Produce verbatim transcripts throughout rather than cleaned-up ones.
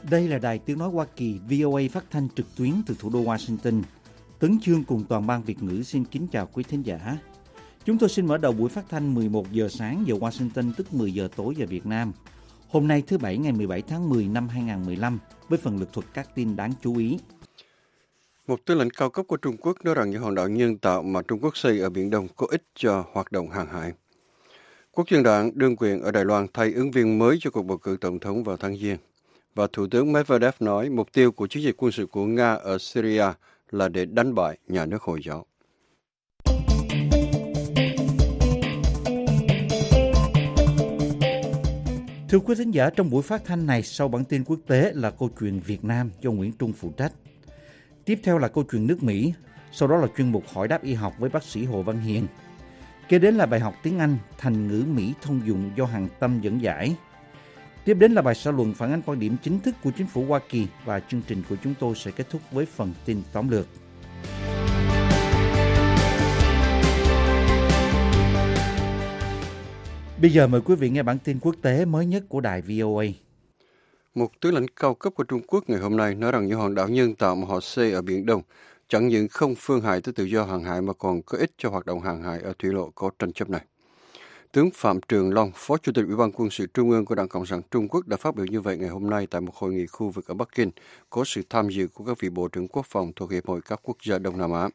Đây là Đài Tiếng Nói Hoa Kỳ vê o a phát thanh trực tuyến từ thủ đô Washington. Tấn Chương cùng toàn ban Việt ngữ xin kính chào quý thính giả. Chúng tôi xin mở đầu buổi phát thanh mười một giờ sáng giờ Washington, tức mười giờ tối giờ Việt Nam. Hôm nay thứ Bảy ngày mười bảy tháng mười năm hai nghìn không trăm mười lăm với phần lược thuật các tin đáng chú ý. Một tướng lĩnh cao cấp của Trung Quốc nói rằng những hòn đảo nhân tạo mà Trung Quốc xây ở Biển Đông có ích cho hoạt động hàng hải. Quốc dân đảng đương quyền ở Đài Loan thay ứng viên mới cho cuộc bầu cử tổng thống vào tháng Giêng. Và Thủ tướng Medvedev nói mục tiêu của chiến dịch quân sự của Nga ở Syria là để đánh bại nhà nước Hồi giáo. Thưa quý thính giả, trong buổi phát thanh này, sau bản tin quốc tế là câu chuyện Việt Nam do Nguyễn Trung phụ trách. Tiếp theo là câu chuyện nước Mỹ, sau đó là chuyên mục hỏi đáp y học với bác sĩ Hồ Văn Hiền. Kế đến là bài học tiếng Anh, thành ngữ Mỹ thông dụng do Hằng Tâm dẫn giải. Tiếp đến là bài xã luận phản ánh quan điểm chính thức của chính phủ Hoa Kỳ và chương trình của chúng tôi sẽ kết thúc với phần tin tóm lược. Bây giờ mời quý vị nghe bản tin quốc tế mới nhất của đài vê o a. Một tướng lãnh cao cấp của Trung Quốc ngày hôm nay nói rằng những hòn đảo nhân tạo mà họ xây ở Biển Đông chẳng những không phương hại tới tự do hàng hải mà còn có ích cho hoạt động hàng hải ở thủy lộ có tranh chấp này. Tướng Phạm Trường Long, Phó Chủ tịch Ủy ban Quân sự Trung ương của Đảng Cộng sản Trung Quốc đã phát biểu như vậy ngày hôm nay tại một hội nghị khu vực ở Bắc Kinh có sự tham dự của các vị bộ trưởng quốc phòng thuộc Hiệp hội các quốc gia Đông Nam Á.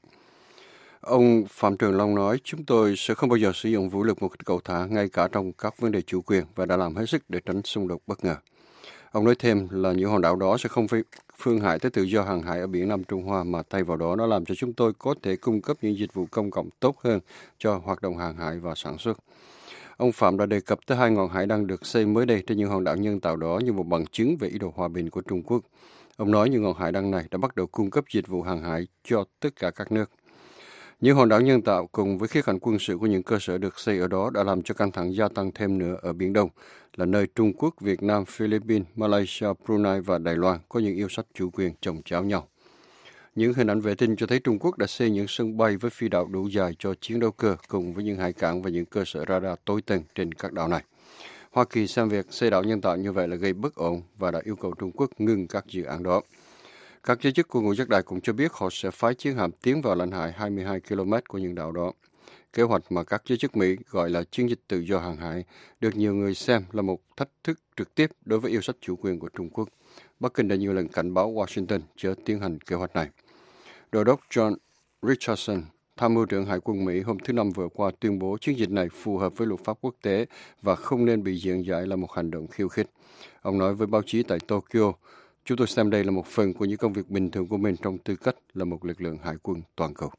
Ông Phạm Trường Long nói, chúng tôi sẽ không bao giờ sử dụng vũ lực một cách cầu thả ngay cả trong các vấn đề chủ quyền và đã làm hết sức để tránh xung đột bất ngờ. Ông nói thêm là những hòn đảo đó sẽ không phương hại tới tự do hàng hải ở biển Nam Trung Hoa mà thay vào đó nó làm cho chúng tôi có thể cung cấp những dịch vụ công cộng tốt hơn cho hoạt động hàng hải và sản xuất. Ông Phạm đã đề cập tới hai ngọn hải đăng được xây mới đây trên những hòn đảo nhân tạo đó như một bằng chứng về ý đồ hòa bình của Trung Quốc. Ông nói những ngọn hải đăng này đã bắt đầu cung cấp dịch vụ hàng hải cho tất cả các nước. Những hòn đảo nhân tạo cùng với khía cạnh quân sự của những cơ sở được xây ở đó đã làm cho căng thẳng gia tăng thêm nữa ở Biển Đông, là nơi Trung Quốc, Việt Nam, Philippines, Malaysia, Brunei và Đài Loan có những yêu sách chủ quyền chồng chéo nhau. Những hình ảnh vệ tinh cho thấy Trung Quốc đã xây những sân bay với phi đạo đủ dài cho chiến đấu cơ cùng với những hải cảng và những cơ sở radar tối tân trên các đảo này. Hoa Kỳ xem việc xây đảo nhân tạo như vậy là gây bất ổn và đã yêu cầu Trung Quốc ngừng các dự án đó. Các giới chức của ngũ giác đài cũng cho biết họ sẽ phái chiến hạm tiến vào lãnh hải hai mươi hai ki lô mét của những đảo đó. Kế hoạch mà các giới chức Mỹ gọi là chiến dịch tự do hàng hải được nhiều người xem là một thách thức trực tiếp đối với yêu sách chủ quyền của Trung Quốc. Bắc Kinh đã nhiều lần cảnh báo Washington chớ tiến hành kế hoạch này. Đô đốc John Richardson, tham mưu trưởng Hải quân Mỹ hôm thứ Năm vừa qua tuyên bố chiến dịch này phù hợp với luật pháp quốc tế và không nên bị diễn giải là một hành động khiêu khích. Ông nói với báo chí tại Tokyo, chúng tôi xem đây là một phần của những công việc bình thường của mình trong tư cách là một lực lượng hải quân toàn cầu.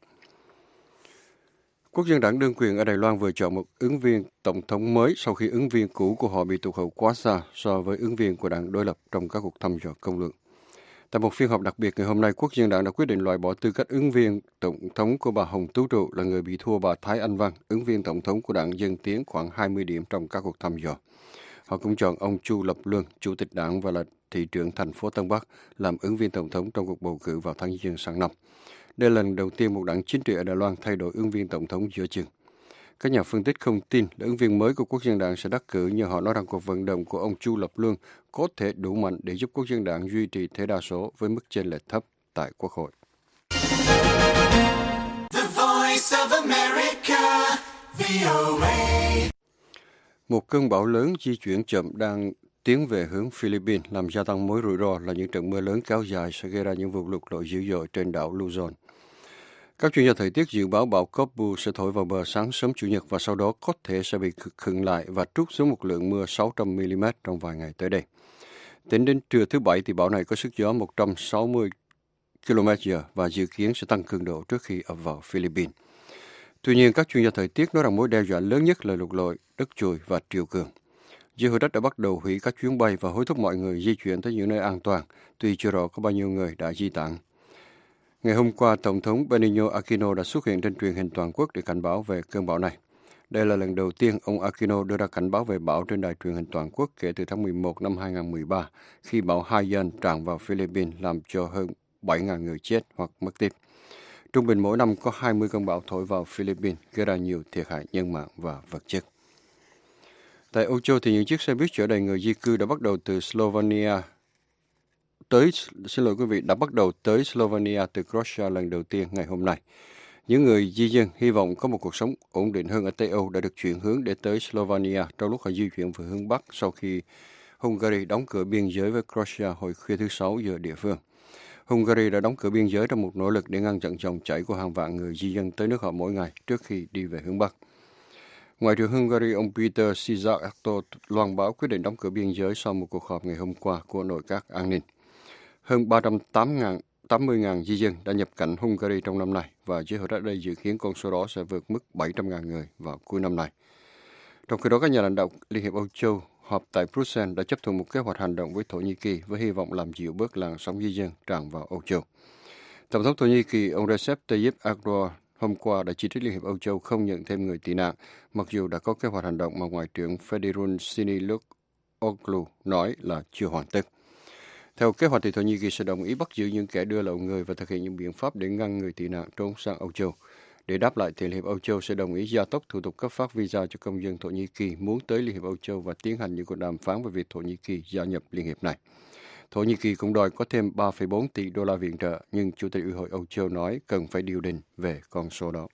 Quốc dân đảng đương quyền ở Đài Loan vừa chọn một ứng viên tổng thống mới sau khi ứng viên cũ của họ bị tụt hậu quá xa so với ứng viên của đảng đối lập trong các cuộc thăm dò công luận. Tại một phiên họp đặc biệt ngày hôm nay, Quốc dân đảng đã quyết định loại bỏ tư cách ứng viên tổng thống của bà Hồng Tú Trụ là người bị thua bà Thái Anh Văn, ứng viên tổng thống của đảng Dân Tiến khoảng hai mươi điểm trong các cuộc thăm dò. Họ cũng chọn ông Chu Lập Luân, chủ tịch đảng và là thị trưởng thành phố Tân Bắc, làm ứng viên tổng thống trong cuộc bầu cử vào tháng Giêng sang năm. Đây là lần đầu tiên một đảng chính trị ở Đài Loan thay đổi ứng viên tổng thống giữa chừng. Các nhà phân tích không tin là ứng viên mới của Quốc dân đảng sẽ đắc cử nhờ họ nói rằng cuộc vận động của ông Chu Lập Luân có thể đủ mạnh để giúp Quốc dân đảng duy trì thế đa số với mức chênh lệch thấp tại Quốc hội. The Voice of America, vê o a. Một cơn bão lớn di chuyển chậm đang tiến về hướng Philippines làm gia tăng mối rủi ro là những trận mưa lớn kéo dài sẽ gây ra những vụ lụt lội dữ dội trên đảo Luzon. Các chuyên gia thời tiết dự báo bão Copu sẽ thổi vào bờ sáng sớm Chủ nhật và sau đó có thể sẽ bị khựng lại và trút xuống một lượng mưa sáu trăm mi li mét trong vài ngày tới đây. Tính đến trưa thứ Bảy thì bão này có sức gió một trăm sáu mươi ki lô mét giờ và dự kiến sẽ tăng cường độ trước khi ập vào Philippines. Tuy nhiên, các chuyên gia thời tiết nói rằng mối đe dọa lớn nhất là lụt lội, đất trùi và triều cường. Giới hữu trách đã bắt đầu hủy các chuyến bay và hối thúc mọi người di chuyển tới những nơi an toàn, tuy chưa rõ có bao nhiêu người đã di tản. Ngày hôm qua, Tổng thống Benigno Aquino đã xuất hiện trên truyền hình toàn quốc để cảnh báo về cơn bão này. Đây là lần đầu tiên ông Aquino đưa ra cảnh báo về bão trên đài truyền hình toàn quốc kể từ tháng mười một năm hai nghìn không trăm mười ba, khi bão Haiyan tràn vào Philippines làm cho hơn bảy nghìn người chết hoặc mất tích. Trung bình mỗi năm có hai mươi cơn bão thổi vào Philippines, gây ra nhiều thiệt hại nhân mạng và vật chất. Tại Âu Châu thì những chiếc xe buýt chở đầy người di cư đã bắt đầu từ Slovenia tới, xin lỗi quý vị, đã bắt đầu tới Slovenia từ Croatia lần đầu tiên ngày hôm nay. Những người di dân hy vọng có một cuộc sống ổn định hơn ở Tây Âu đã được chuyển hướng để tới Slovenia trong lúc họ di chuyển về hướng Bắc sau khi Hungary đóng cửa biên giới với Croatia hồi khuya thứ Sáu giờ địa phương. Hungary đã đóng cửa biên giới trong một nỗ lực để ngăn chặn dòng chảy của hàng vạn người di dân tới nước họ mỗi ngày trước khi đi về hướng Bắc. Ngoại trưởng Hungary ông Peter Szijjártó loan báo quyết định đóng cửa biên giới sau một cuộc họp ngày hôm qua của nội các an ninh. Hơn ba trăm tám mươi nghìn di dân đã nhập cảnh Hungary trong năm nay và giới hữu đây dự kiến con số đó sẽ vượt mức bảy trăm nghìn người vào cuối năm nay. Trong khi đó, các nhà lãnh đạo Liên hiệp Âu Châu họp tại Bruxelles đã chấp thuận một kế hoạch hành động với Thổ Nhĩ Kỳ với hy vọng làm dịu bớt làn sóng di dân tràn vào Âu Châu. Tổng thống Thổ Nhĩ Kỳ ông Recep Tayyip Erdogan hôm qua đã chỉ trích Liên hiệp Âu Châu không nhận thêm người tị nạn, mặc dù đã có kế hoạch hành động mà Ngoại trưởng Federun Sinirlioglu nói là chưa hoàn tất. Theo kế hoạch thì Thổ Nhĩ Kỳ sẽ đồng ý bắt giữ những kẻ đưa lậu người và thực hiện những biện pháp để ngăn người tị nạn trốn sang Âu Châu. Để đáp lại, thì Liên hiệp Âu Châu sẽ đồng ý gia tốc thủ tục cấp phát visa cho công dân Thổ Nhĩ Kỳ muốn tới Liên hiệp Âu Châu và tiến hành những cuộc đàm phán về việc Thổ Nhĩ Kỳ gia nhập Liên hiệp này. Thổ Nhĩ Kỳ cũng đòi có thêm ba phẩy bốn tỷ đô la viện trợ, nhưng Chủ tịch Ủy hội Âu Châu nói cần phải điều đình về con số đó.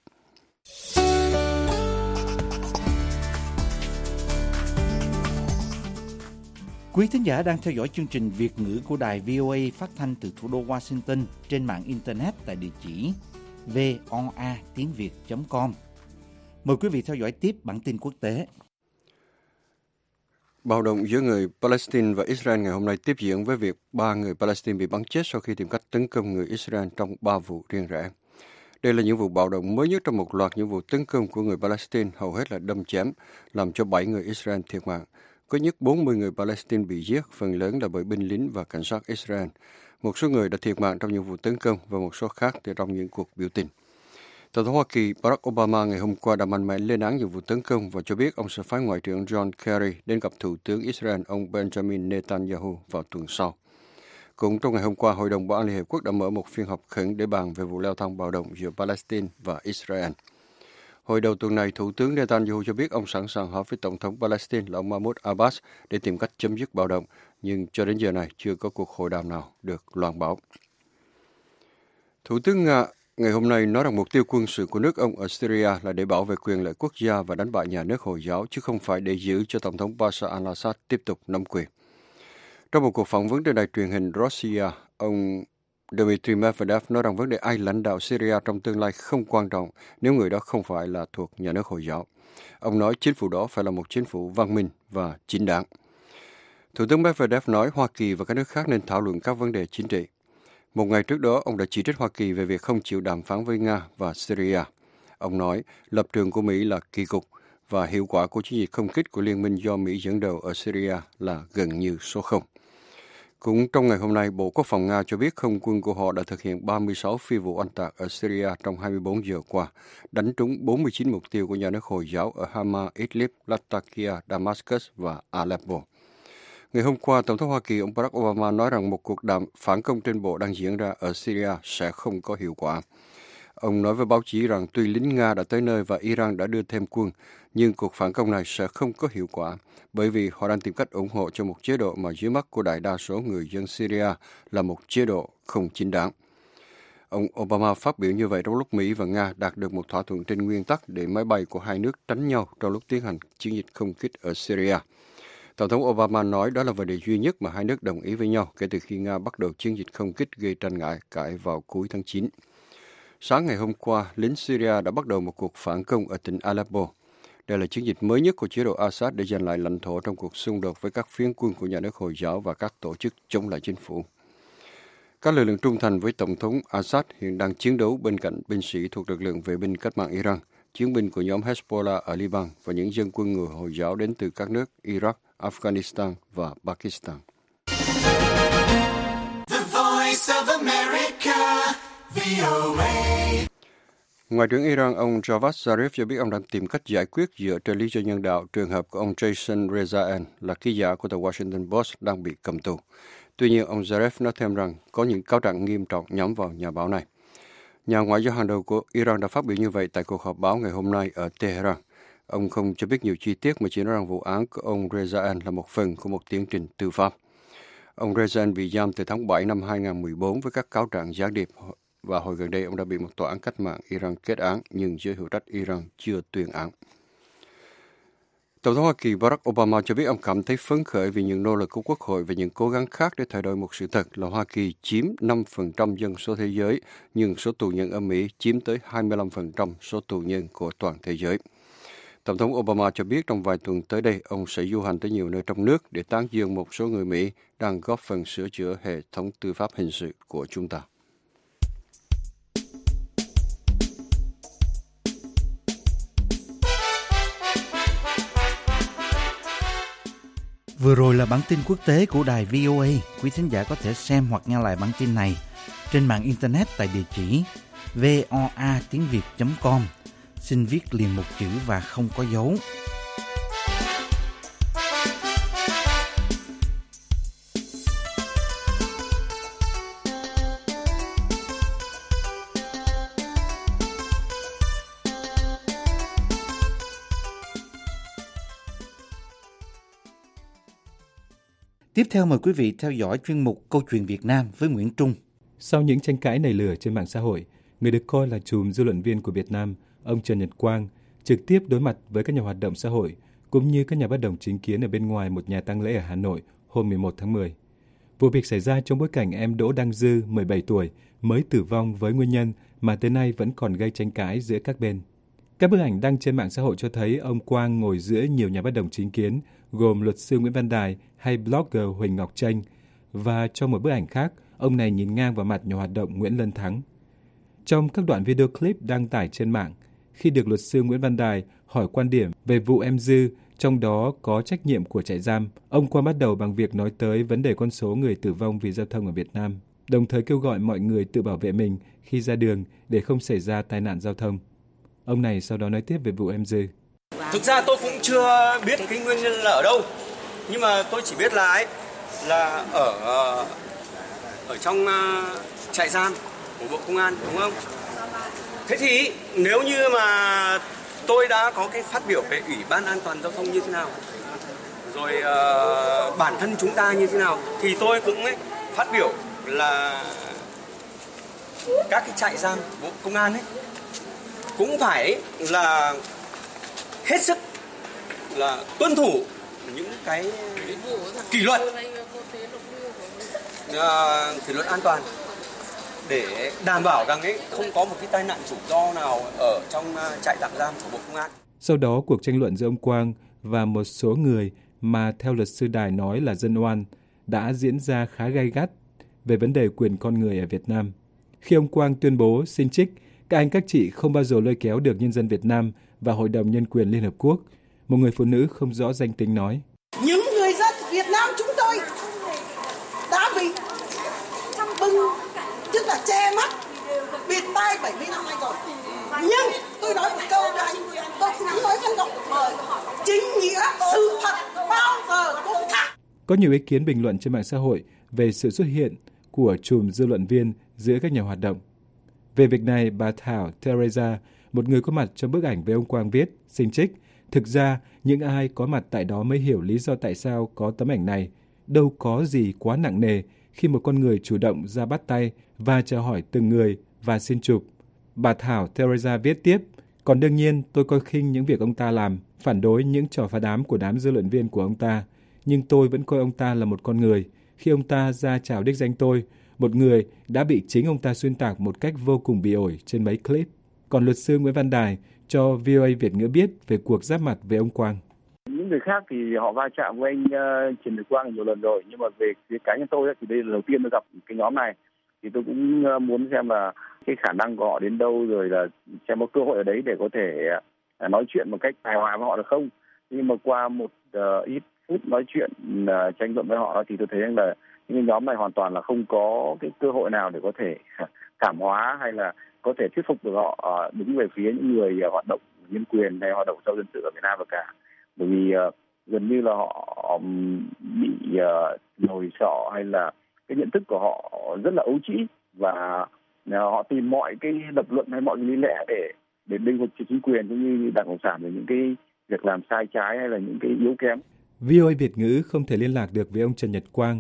Quý thính giả đang theo dõi chương trình Việt ngữ của đài vê o a phát thanh từ thủ đô Washington trên mạng Internet tại địa chỉ voa tiếng việt chấm com. Mời quý vị theo dõi tiếp bản tin quốc tế. Bạo động giữa người Palestine và Israel ngày hôm nay tiếp diễn với việc ba người Palestine bị bắn chết sau khi tìm cách tấn công người Israel trong ba vụ riêng rẽ. Đây là những vụ bạo động mới nhất trong một loạt những vụ tấn công của người Palestine, hầu hết là đâm chém, làm cho bảy người Israel thiệt mạng. Có nhất bốn mươi người Palestine bị giết, phần lớn là bởi binh lính và cảnh sát Israel. Một số người đã thiệt mạng trong những vụ tấn công và một số khác thì trong những cuộc biểu tình. Tổng thống Hoa Kỳ Barack Obama ngày hôm qua đã mạnh mẽ lên án những vụ tấn công và cho biết ông sẽ phái Ngoại trưởng John Kerry đến gặp Thủ tướng Israel ông Benjamin Netanyahu vào tuần sau. Cũng trong ngày hôm qua, Hội đồng Bảo an Liên Hiệp Quốc đã mở một phiên họp khẩn để bàn về vụ leo thang bạo động giữa Palestine và Israel. Hồi đầu tuần này, Thủ tướng Netanyahu cho biết ông sẵn sàng họp với Tổng thống Palestine là ông Mahmoud Abbas để tìm cách chấm dứt bạo động, nhưng cho đến giờ này chưa có cuộc hội đàm nào được loan báo. Thủ tướng Nga ngày hôm nay nói rằng mục tiêu quân sự của nước ông ở Syria là để bảo vệ quyền lợi quốc gia và đánh bại nhà nước Hồi giáo, chứ không phải để giữ cho Tổng thống Bashar al-Assad tiếp tục nắm quyền. Trong một cuộc phỏng vấn trên đài truyền hình Russia, ông Dmitry Medvedev nói rằng vấn đề ai lãnh đạo Syria trong tương lai không quan trọng nếu người đó không phải là thuộc nhà nước Hồi giáo. Ông nói chính phủ đó phải là một chính phủ văn minh và chính đáng. Thủ tướng Medvedev nói Hoa Kỳ và các nước khác nên thảo luận các vấn đề chính trị. Một ngày trước đó, ông đã chỉ trích Hoa Kỳ về việc không chịu đàm phán với Nga và Syria. Ông nói lập trường của Mỹ là kỳ cục và hiệu quả của chiến dịch không kích của liên minh do Mỹ dẫn đầu ở Syria là gần như số không. Cũng trong ngày hôm nay, Bộ Quốc phòng Nga cho biết không quân của họ đã thực hiện ba mươi sáu phi vụ oanh tạc ở Syria trong hai mươi bốn giờ qua, đánh trúng bốn mươi chín mục tiêu của nhà nước Hồi giáo ở Hama, Idlib, Latakia, Damascus và Aleppo. Ngày hôm qua, Tổng thống Hoa Kỳ ông Barack Obama nói rằng một cuộc đàm phản công trên bộ đang diễn ra ở Syria sẽ không có hiệu quả. Ông nói với báo chí rằng tuy lính Nga đã tới nơi và Iran đã đưa thêm quân, nhưng cuộc phản công này sẽ không có hiệu quả, bởi vì họ đang tìm cách ủng hộ cho một chế độ mà dưới mắt của đại đa số người dân Syria là một chế độ không chính đáng. Ông Obama phát biểu như vậy trong lúc Mỹ và Nga đạt được một thỏa thuận trên nguyên tắc để máy bay của hai nước tránh nhau trong lúc tiến hành chiến dịch không kích ở Syria. Tổng thống Obama nói đó là vấn đề duy nhất mà hai nước đồng ý với nhau kể từ khi Nga bắt đầu chiến dịch không kích gây tranh cãi cãi vào cuối tháng chín. Sáng ngày hôm qua, lính Syria đã bắt đầu một cuộc phản công ở tỉnh Aleppo. Đây là chiến dịch mới nhất của chế độ Assad để giành lại lãnh thổ trong cuộc xung đột với các phiến quân của nhà nước Hồi giáo và các tổ chức chống lại chính phủ. Các lực lượng trung thành với Tổng thống Assad hiện đang chiến đấu bên cạnh binh sĩ thuộc lực lượng vệ binh cách mạng Iran, chiến binh của nhóm Hezbollah ở Liban và những dân quân người Hồi giáo đến từ các nước Iraq, Afghanistan và Pakistan. The Voice of America, vê o a. Ngoại trưởng Iran ông Javad Zarif cho biết ông đang tìm cách giải quyết dựa trên lý do nhân đạo trường hợp của ông Jason Rezaian là ký giả của tờ Washington Post đang bị cầm tù. Tuy nhiên, ông Zarif nói thêm rằng có những cáo trạng nghiêm trọng nhắm vào nhà báo này. Nhà ngoại giao hàng đầu của Iran đã phát biểu như vậy tại cuộc họp báo ngày hôm nay ở Tehran. Ông không cho biết nhiều chi tiết mà chỉ nói rằng vụ án của ông Rezaian là một phần của một tiến trình tư pháp. Ông Rezan bị giam từ tháng bảy năm hai nghìn không trăm mười bốn với các cáo trạng gián điệp và hồi gần đây ông đã bị một tòa án cách mạng Iran kết án nhưng giới hữu trách Iran chưa tuyên án. Tổng thống Hoa Kỳ Barack Obama cho biết ông cảm thấy phấn khởi vì những nỗ lực của Quốc hội và những cố gắng khác để thay đổi một sự thật là Hoa Kỳ chiếm năm phần trăm dân số thế giới, nhưng số tù nhân ở Mỹ chiếm tới hai mươi lăm phần trăm số tù nhân của toàn thế giới. Tổng thống Obama cho biết trong vài tuần tới đây, ông sẽ du hành tới nhiều nơi trong nước để tán dương một số người Mỹ đang góp phần sửa chữa hệ thống tư pháp hình sự của chúng ta. Vừa rồi là bản tin quốc tế của đài vê o a. Quý thính giả có thể xem hoặc nghe lại bản tin này trên mạng Internet tại địa chỉ voa tiếng việt chấm com. Xin viết liền một chữ và không có dấu. Tiếp theo mời quý vị theo dõi chuyên mục Câu chuyện Việt Nam với Nguyễn Trung. Sau những tranh cãi nảy lửa trên mạng xã hội, người được coi là trùm dư luận viên của Việt Nam, ông Trần Nhật Quang, trực tiếp đối mặt với các nhà hoạt động xã hội cũng như các nhà bất đồng chính kiến ở bên ngoài một nhà tang lễ ở Hà Nội hôm mười một tháng mười. Vụ việc xảy ra trong bối cảnh em Đỗ Đăng Dư, mười bảy tuổi, mới tử vong với nguyên nhân mà tới nay vẫn còn gây tranh cãi giữa các bên. Các bức ảnh đăng trên mạng xã hội cho thấy ông Quang ngồi giữa nhiều nhà bất đồng chính kiến, gồm luật sư Nguyễn Văn Đài hay blogger Huỳnh Ngọc Chênh, và trong một bức ảnh khác, ông này nhìn ngang vào mặt nhà hoạt động Nguyễn Lân Thắng. Trong các đoạn video clip đăng tải trên mạng, khi được luật sư Nguyễn Văn Đài hỏi quan điểm về vụ em Dư, trong đó có trách nhiệm của trại giam, ông Quang bắt đầu bằng việc nói tới vấn đề con số người tử vong vì giao thông ở Việt Nam, đồng thời kêu gọi mọi người tự bảo vệ mình khi ra đường để không xảy ra tai nạn giao thông. Ông này sau đó nói tiếp về vụ em Dư. Thực ra tôi cũng chưa biết cái nguyên nhân là ở đâu, nhưng mà tôi chỉ biết là ấy là ở ở trong uh, trại giam của Bộ Công an, đúng không? Thế thì nếu như mà tôi đã có cái phát biểu về Ủy ban An toàn giao thông như thế nào, rồi uh, bản thân chúng ta như thế nào, thì tôi cũng ấy, phát biểu là các cái trại giam Bộ Công an ấy cũng phải là hết sức là tuân thủ những cái kỷ luật uh, kỷ luật an toàn để đảm bảo rằng ấy không có một cái tai nạn rủi ro nào ở trong uh, trại tạm giam của Bộ Công an. Sau đó, cuộc tranh luận giữa ông Quang và một số người mà theo luật sư Đài nói là dân oan đã diễn ra khá gay gắt về vấn đề quyền con người ở Việt Nam. Khi ông Quang tuyên bố xin trích các anh các chị không bao giờ lôi kéo được nhân dân Việt Nam và Hội đồng Nhân quyền Liên Hợp Quốc, một người phụ nữ không rõ danh tính nói: những người dân Việt Nam chúng tôi đã bị bưng, tức là che mắt, bịt tai bảy mươi năm nay rồi. Nhưng tôi nói một câu cho anh, tôi không nói văn động mời, chính nghĩa sự thật bao giờ cũng thẳng. Có nhiều ý kiến bình luận trên mạng xã hội về sự xuất hiện của trùm dư luận viên giữa các nhà hoạt động. Về việc này, bà Thảo Teresa, một người có mặt trong bức ảnh với ông Quang viết, xin trích: thực ra, những ai có mặt tại đó mới hiểu lý do tại sao có tấm ảnh này. Đâu có gì quá nặng nề khi một con người chủ động ra bắt tay và chào hỏi từng người và xin chụp. Bà Thảo Teresa viết tiếp: còn đương nhiên tôi coi khinh những việc ông ta làm, phản đối những trò phá đám của đám dư luận viên của ông ta. Nhưng tôi vẫn coi ông ta là một con người. Khi ông ta ra chào đích danh tôi, một người đã bị chính ông ta xuyên tạc một cách vô cùng bỉ ổi trên mấy clip. Còn luật sư Nguyễn Văn Đài cho vê o a Việt ngữ biết về cuộc giáp mặt với ông Quang. Những người khác thì họ va chạm với anh uh, Trần Nhật Quang nhiều lần rồi, nhưng mà về phía cá nhân tôi thì đây là lần đầu tiên tôi gặp cái nhóm này, thì tôi cũng uh, muốn xem là cái khả năng của họ đến đâu, rồi là xem có cơ hội ở đấy để có thể uh, nói chuyện một cách hài hòa với họ được không. Nhưng mà qua một uh, ít phút nói chuyện uh, tranh luận với họ thì tôi thấy rằng là những nhóm này hoàn toàn là không có cái cơ hội nào để có thể cảm hóa hay là có thể thuyết phục được họ uh, đứng về phía những người uh, hoạt động nhân quyền hay hoạt động sau dân sự ở Việt Nam được cả. Bởi vì uh, gần như là họ bị uh, nổi sọ hay là cái nhận thức của họ rất là ấu trĩ, và uh, họ tìm mọi cái lập luận hay mọi cái lý lẽ để để bênh vực chính quyền cũng như Đảng Cộng sản về những cái việc làm sai trái hay là những cái yếu kém. vê o a Việt ngữ không thể liên lạc được với ông Trần Nhật Quang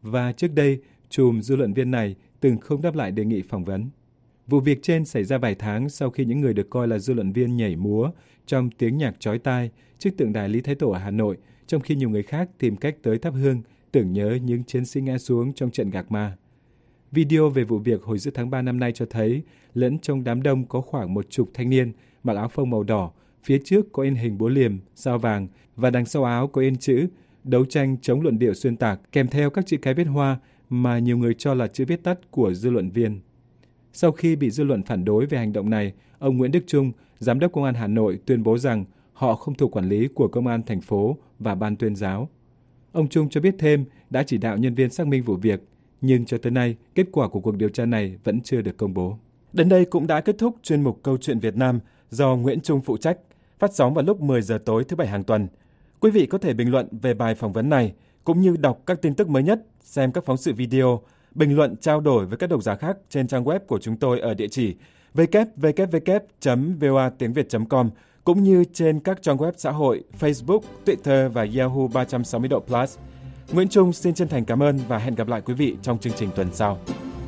và trước đây, chùm dư luận viên này từng không đáp lại đề nghị phỏng vấn. Vụ việc trên xảy ra vài tháng sau khi những người được coi là dư luận viên nhảy múa trong tiếng nhạc chói tai trước tượng đài Lý Thái Tổ ở Hà Nội, trong khi nhiều người khác tìm cách tới thắp hương tưởng nhớ những chiến sĩ ngã xuống trong trận Gạc Ma. Video về vụ việc hồi giữa tháng ba năm nay cho thấy lẫn trong đám đông có khoảng một chục thanh niên mặc áo phông màu đỏ, phía trước có in hình búa liềm, sao vàng và đằng sau áo có in chữ đấu tranh chống luận điệu xuyên tạc kèm theo các chữ cái viết hoa mà nhiều người cho là chữ viết tắt của dư luận viên. Sau khi bị dư luận phản đối về hành động này, ông Nguyễn Đức Trung, Giám đốc Công an Hà Nội tuyên bố rằng họ không thuộc quản lý của Công an thành phố và Ban tuyên giáo. Ông Trung cho biết thêm đã chỉ đạo nhân viên xác minh vụ việc, nhưng cho tới nay, kết quả của cuộc điều tra này vẫn chưa được công bố. Đến đây cũng đã kết thúc chuyên mục Câu chuyện Việt Nam do Nguyễn Trung phụ trách, phát sóng vào lúc mười giờ tối thứ Bảy hàng tuần. Quý vị có thể bình luận về bài phỏng vấn này, cũng như đọc các tin tức mới nhất, xem các phóng sự video, bình luận trao đổi với các độc giả khác trên trang web của chúng tôi ở địa chỉ w w w chấm v o a tiếng việt chấm com, cũng như trên các trang web xã hội Facebook, Twitter và Yahoo ba trăm sáu mươi độ Plus. Nguyễn Trung xin chân thành cảm ơn và hẹn gặp lại quý vị trong chương trình tuần sau.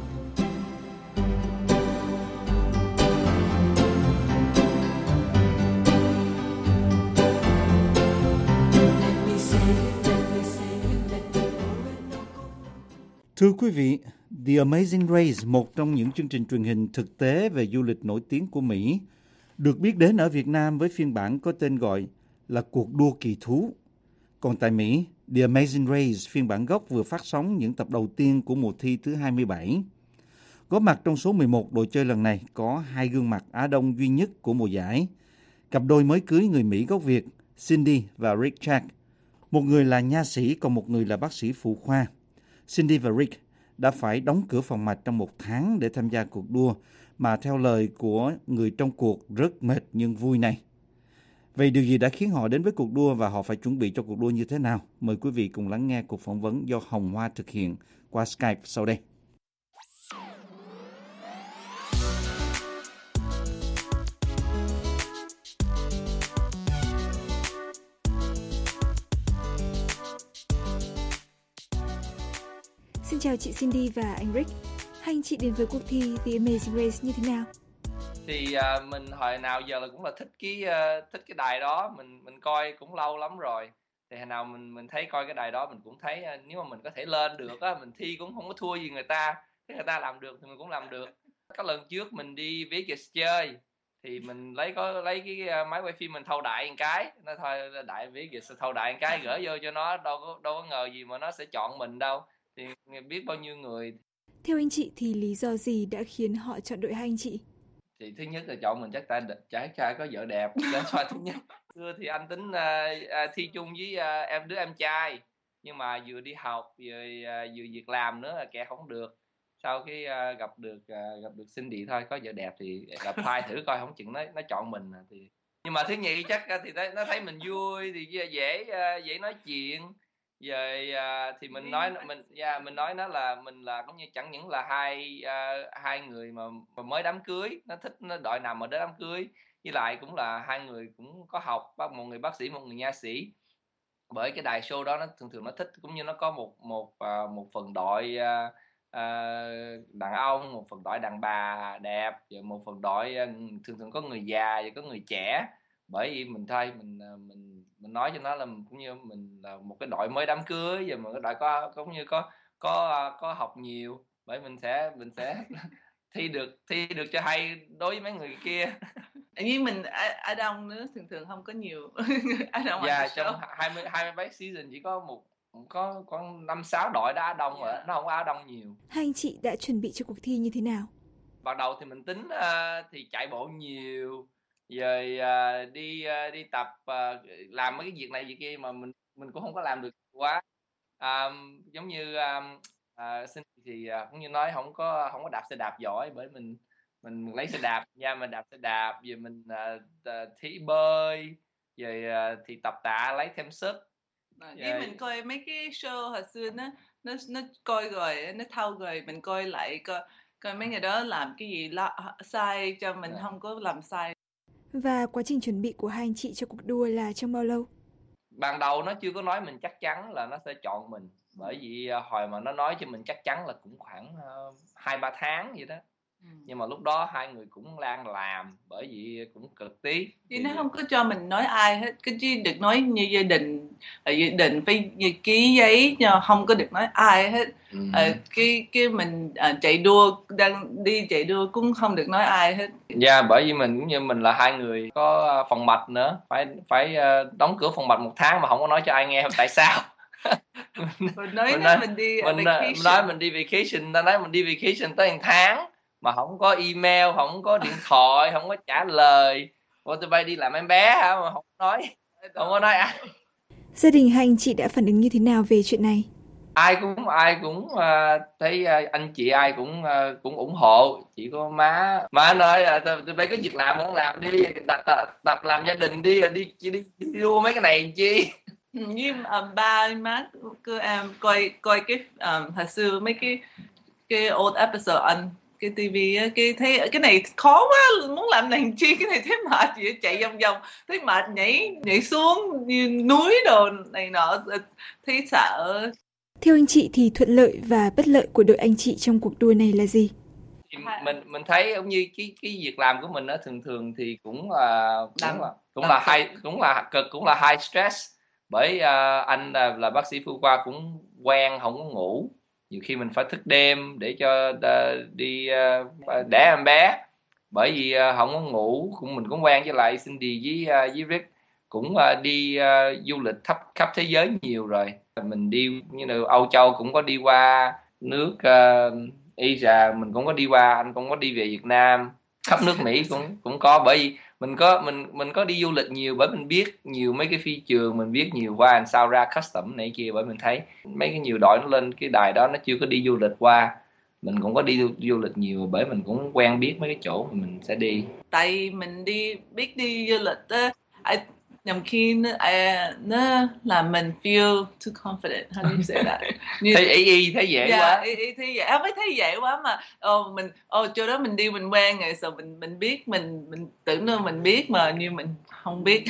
Thưa quý vị, The Amazing Race, một trong những chương trình truyền hình thực tế về du lịch nổi tiếng của Mỹ, được biết đến ở Việt Nam với phiên bản có tên gọi là Cuộc đua kỳ thú. Còn tại Mỹ, The Amazing Race phiên bản gốc vừa phát sóng những tập đầu tiên của mùa thi thứ hai mươi bảy. Góp mặt trong số mười một đội chơi lần này có hai gương mặt Á Đông duy nhất của mùa giải. Cặp đôi mới cưới người Mỹ gốc Việt, Cindy và Rick Jack. Một người là nha sĩ, còn một người là bác sĩ phụ khoa. Cindy và Rick đã phải đóng cửa phòng mạch trong một tháng để tham gia cuộc đua mà theo lời của người trong cuộc rất mệt nhưng vui này. Vậy điều gì đã khiến họ đến với cuộc đua và họ phải chuẩn bị cho cuộc đua như thế nào? Mời quý vị cùng lắng nghe cuộc phỏng vấn do Hồng Hoa thực hiện qua Skype sau đây. Xin chào chị Cindy và anh Rick. Hai anh chị đến với cuộc thi The Amazing Race như thế nào? Thì uh, mình hồi nào giờ là cũng là thích cái uh, thích cái đài đó, mình mình coi cũng lâu lắm rồi. Thì hồi nào mình mình thấy coi cái đài đó mình cũng thấy uh, nếu mà mình có thể lên được á, mình thi cũng không có thua gì người ta. Thế người ta làm được thì mình cũng làm được. Các lần trước mình đi Vegas chơi thì mình lấy có lấy cái uh, máy quay phim mình thâu đại một cái, nó thôi đại Vegas thâu đại một cái gửi vô cho nó, đâu có đâu có ngờ gì mà nó sẽ chọn mình đâu. Thì biết bao nhiêu người. Theo anh chị thì lý do gì đã khiến họ chọn đội hai anh chị? Thì thứ nhất là chọn mình chắc ta chắc trai có vợ đẹp, đó là thứ nhất. Xưa thì anh tính uh, uh, thi chung với uh, em đứa em trai, nhưng mà vừa đi học vừa uh, vừa việc làm nữa là kẹt không được. Sau cái uh, gặp được uh, gặp được Cindy thôi, có vợ đẹp thì gặp hai thử coi không chừng nó nó chọn mình thì. Nhưng mà thứ nhì chắc thì nó thấy mình vui thì dễ uh, dễ nói chuyện. Về uh, thì mình nói mình yeah, mình nói nó là mình là cũng như chẳng những là hai uh, hai người mà, mà mới đám cưới, nó thích nó đội nào mà đến đám cưới, với lại cũng là hai người cũng có học, một người bác sĩ một người nha sĩ. Bởi cái đài show đó nó thường thường nó thích cũng như nó có một một uh, một phần đội uh, uh, đàn ông, một phần đội đàn bà đẹp, và một phần đội uh, thường thường có người già và có người trẻ. Bởi vì mình thay mình mình mình nói cho nó là cũng như mình là một cái đội mới đám cưới, và một cái đội có cũng như có có có học nhiều, bởi mình sẽ mình sẽ thi được thi được cho hay đối với mấy người kia. Như mình Á Đông nữa thường thường không có nhiều. Á Đông dạ trong hai mươi hai mươi mấy season chỉ có một có có năm sáu đội đã Á Đông rồi, yeah. Nó không có Á Đông nhiều. Hai anh chị đã chuẩn bị cho cuộc thi như thế nào? Ban đầu thì mình tính uh, thì chạy bộ nhiều, rồi uh, đi uh, đi tập uh, làm mấy cái việc này việc kia mà mình mình cũng không có làm được quá. Uh, giống như uh, uh, thì uh, cũng như nói không có không có đạp xe đạp giỏi, bởi mình mình, mình lấy xe đạp nha, mình đạp xe đạp, rồi mình uh, uh, thi bơi, rồi uh, thì tập tạ lấy thêm sức. Với mình coi mấy cái show hồi xưa nó nó nó coi rồi nó thâu rồi mình coi lại coi coi mấy người đó làm cái gì la, sai cho mình yeah. Không có làm sai. Và quá trình chuẩn bị của hai anh chị cho cuộc đua là trong bao lâu? Ban đầu nó chưa có nói mình chắc chắn là nó sẽ chọn mình, Bởi vì hồi mà nó nói cho mình chắc chắn là cũng khoảng hai uh, ba tháng vậy đó. Ừ. Nhưng mà lúc đó hai người cũng đang làm, bởi vì cũng cực tí. Chứ nó không có cho mình nói ai hết, cái chứ được nói như gia đình, gia đình phải ký giấy, không có được nói ai hết. Ừ. À, cái cái mình à, chạy đua, đang đi chạy đua cũng không được nói ai hết. Dạ, yeah, bởi vì mình cũng như mình là hai người có phòng mạch nữa, phải phải uh, đóng cửa phòng mạch một tháng mà không có nói cho ai nghe. Tại sao? mình nói mình, nói, mình đi mình, vacation. mình nói mình đi vacation, ta nói mình đi vacation tới một tháng mà không có email, không có điện thoại, không có trả lời. Ủa tụi bay đi làm em bé hả mà không nói, không có nói ai. Gia đình hai anh chị đã phản ứng như thế nào về chuyện này? Ai cũng ai cũng uh, thấy uh, anh chị ai cũng uh, cũng ủng hộ. Chỉ có má má nói là uh, tụi bay có việc làm không làm đi, tập, tập, tập làm gia đình đi, đi đi đi, đi đua mấy cái này chi. Như um, ba má cứ um, coi coi cái um, hồi xưa mấy cái cái old episode anh cái tivi á, cái thấy cái này khó quá, muốn làm này chi, cái này thấy mệt gì chạy vòng vòng, thấy mệt nhảy nhảy xuống như núi đồ này nọ, thấy sợ. Theo anh chị thì thuận lợi và bất lợi của đội anh chị trong cuộc đua này là gì? Mình mình thấy giống như cái cái việc làm của mình đó, thường thường thì cũng là cũng là cũng là high, cũng là cực, cũng là high stress. Bởi uh, anh là, là bác sĩ phụ khoa cũng quen không có ngủ, nhiều khi mình phải thức đêm để cho uh, đi uh, đẻ em bé. Bởi vì uh, không có ngủ, cũng mình cũng quen với lại Cindy với uh, với Rick cũng uh, đi uh, du lịch khắp khắp thế giới nhiều rồi. Mình đi như là Âu Châu cũng có đi qua nước uh, Asia, mình cũng có đi qua, anh cũng có đi về Việt Nam, khắp nước Mỹ cũng cũng có. Bởi vì mình có mình mình có đi du lịch nhiều, bởi mình biết nhiều mấy cái phi trường, mình biết nhiều qua làm sao ra custom này kia. Bởi mình thấy mấy cái nhiều đội nó lên cái đài đó nó chưa có đi du lịch qua, mình cũng có đi du, du lịch nhiều, bởi mình cũng quen biết mấy cái chỗ mà mình sẽ đi. Tại mình đi biết đi du lịch á, nhầm khi nó, à, nó làm mình feel too confident. How do you say that? Như, thấy y y thấy dễ yeah, quá. Y, y, thấy dễ, không phải thấy dễ quá mà oh, mình oh, chỗ đó mình đi mình quen rồi, rồi mình mình biết, mình mình tưởng đâu mình biết mà như mình không biết.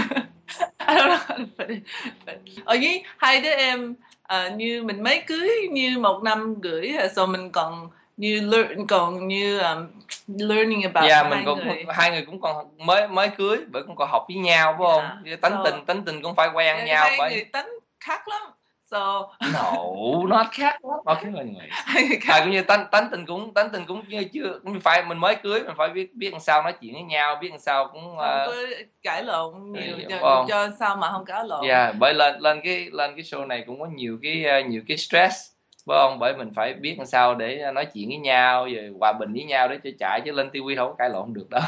I don't know. Ở với hai đứa em uh, như mình mới cưới như một năm rưỡi rồi, mình còn như learn, còn như um, learning about yeah, hai mình cũng, người. Hai người cũng còn mới mới cưới, bởi cũng còn học với nhau phải không? Yeah. Tánh so, tình tánh tình cũng phải quen yeah, nhau. Hai bởi người tánh khác lắm. So no, nó khác lắm. Ok mọi người. Hai cũng như tánh tánh tình cũng tánh tình cũng như chưa, cũng phải mình mới cưới mình phải biết biết làm sao nói chuyện với nhau, biết làm sao cũng không uh, có cãi lộn nhiều cho, không? cho sao mà không cãi lộn. Yeah, bởi lên lên cái lên cái show này cũng có nhiều cái uh, nhiều cái stress. Phải không? Bởi mình phải biết làm sao để nói chuyện với nhau, rồi hòa bình với nhau để cho chạy, chứ lên tivi không có cãi lộn được đâu.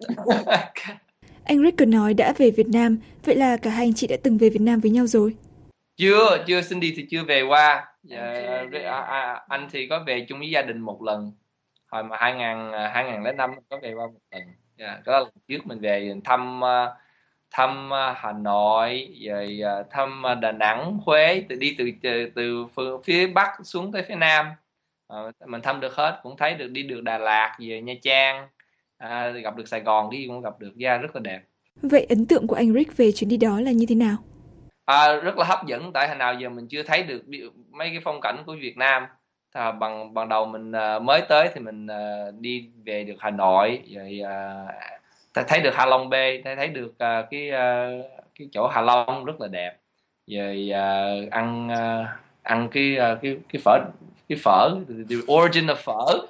Anh Rick còn nói đã về Việt Nam, vậy là cả hai anh chị đã từng về Việt Nam với nhau rồi? Chưa, chưa. Cindy thì chưa về qua. Dạ, à, à, anh thì có về chung với gia đình một lần. Hồi mà hai nghìn lẻ năm có về qua một lần. Dạ, đó là lần trước mình về thăm thăm Hà Nội, rồi thăm Đà Nẵng, Huế, từ đi từ từ, từ phía Bắc xuống tới phía Nam, à, mình thăm được hết, cũng thấy được, đi được Đà Lạt, về Nha Trang, à, gặp được Sài Gòn, cái gì cũng gặp được, ra rất là đẹp. Vậy ấn tượng của anh Rick về chuyến đi đó là như thế nào? À, rất là hấp dẫn, tại hồi nào giờ mình chưa thấy được mấy cái phong cảnh của Việt Nam. À, bằng bằng đầu mình uh, mới tới thì mình uh, đi về được Hà Nội, rồi uh, thấy được Hạ Long Bay, thấy được uh, cái uh, cái chỗ Hạ Long rất là đẹp, rồi uh, ăn uh, ăn cái uh, cái cái phở cái phở the origin of phở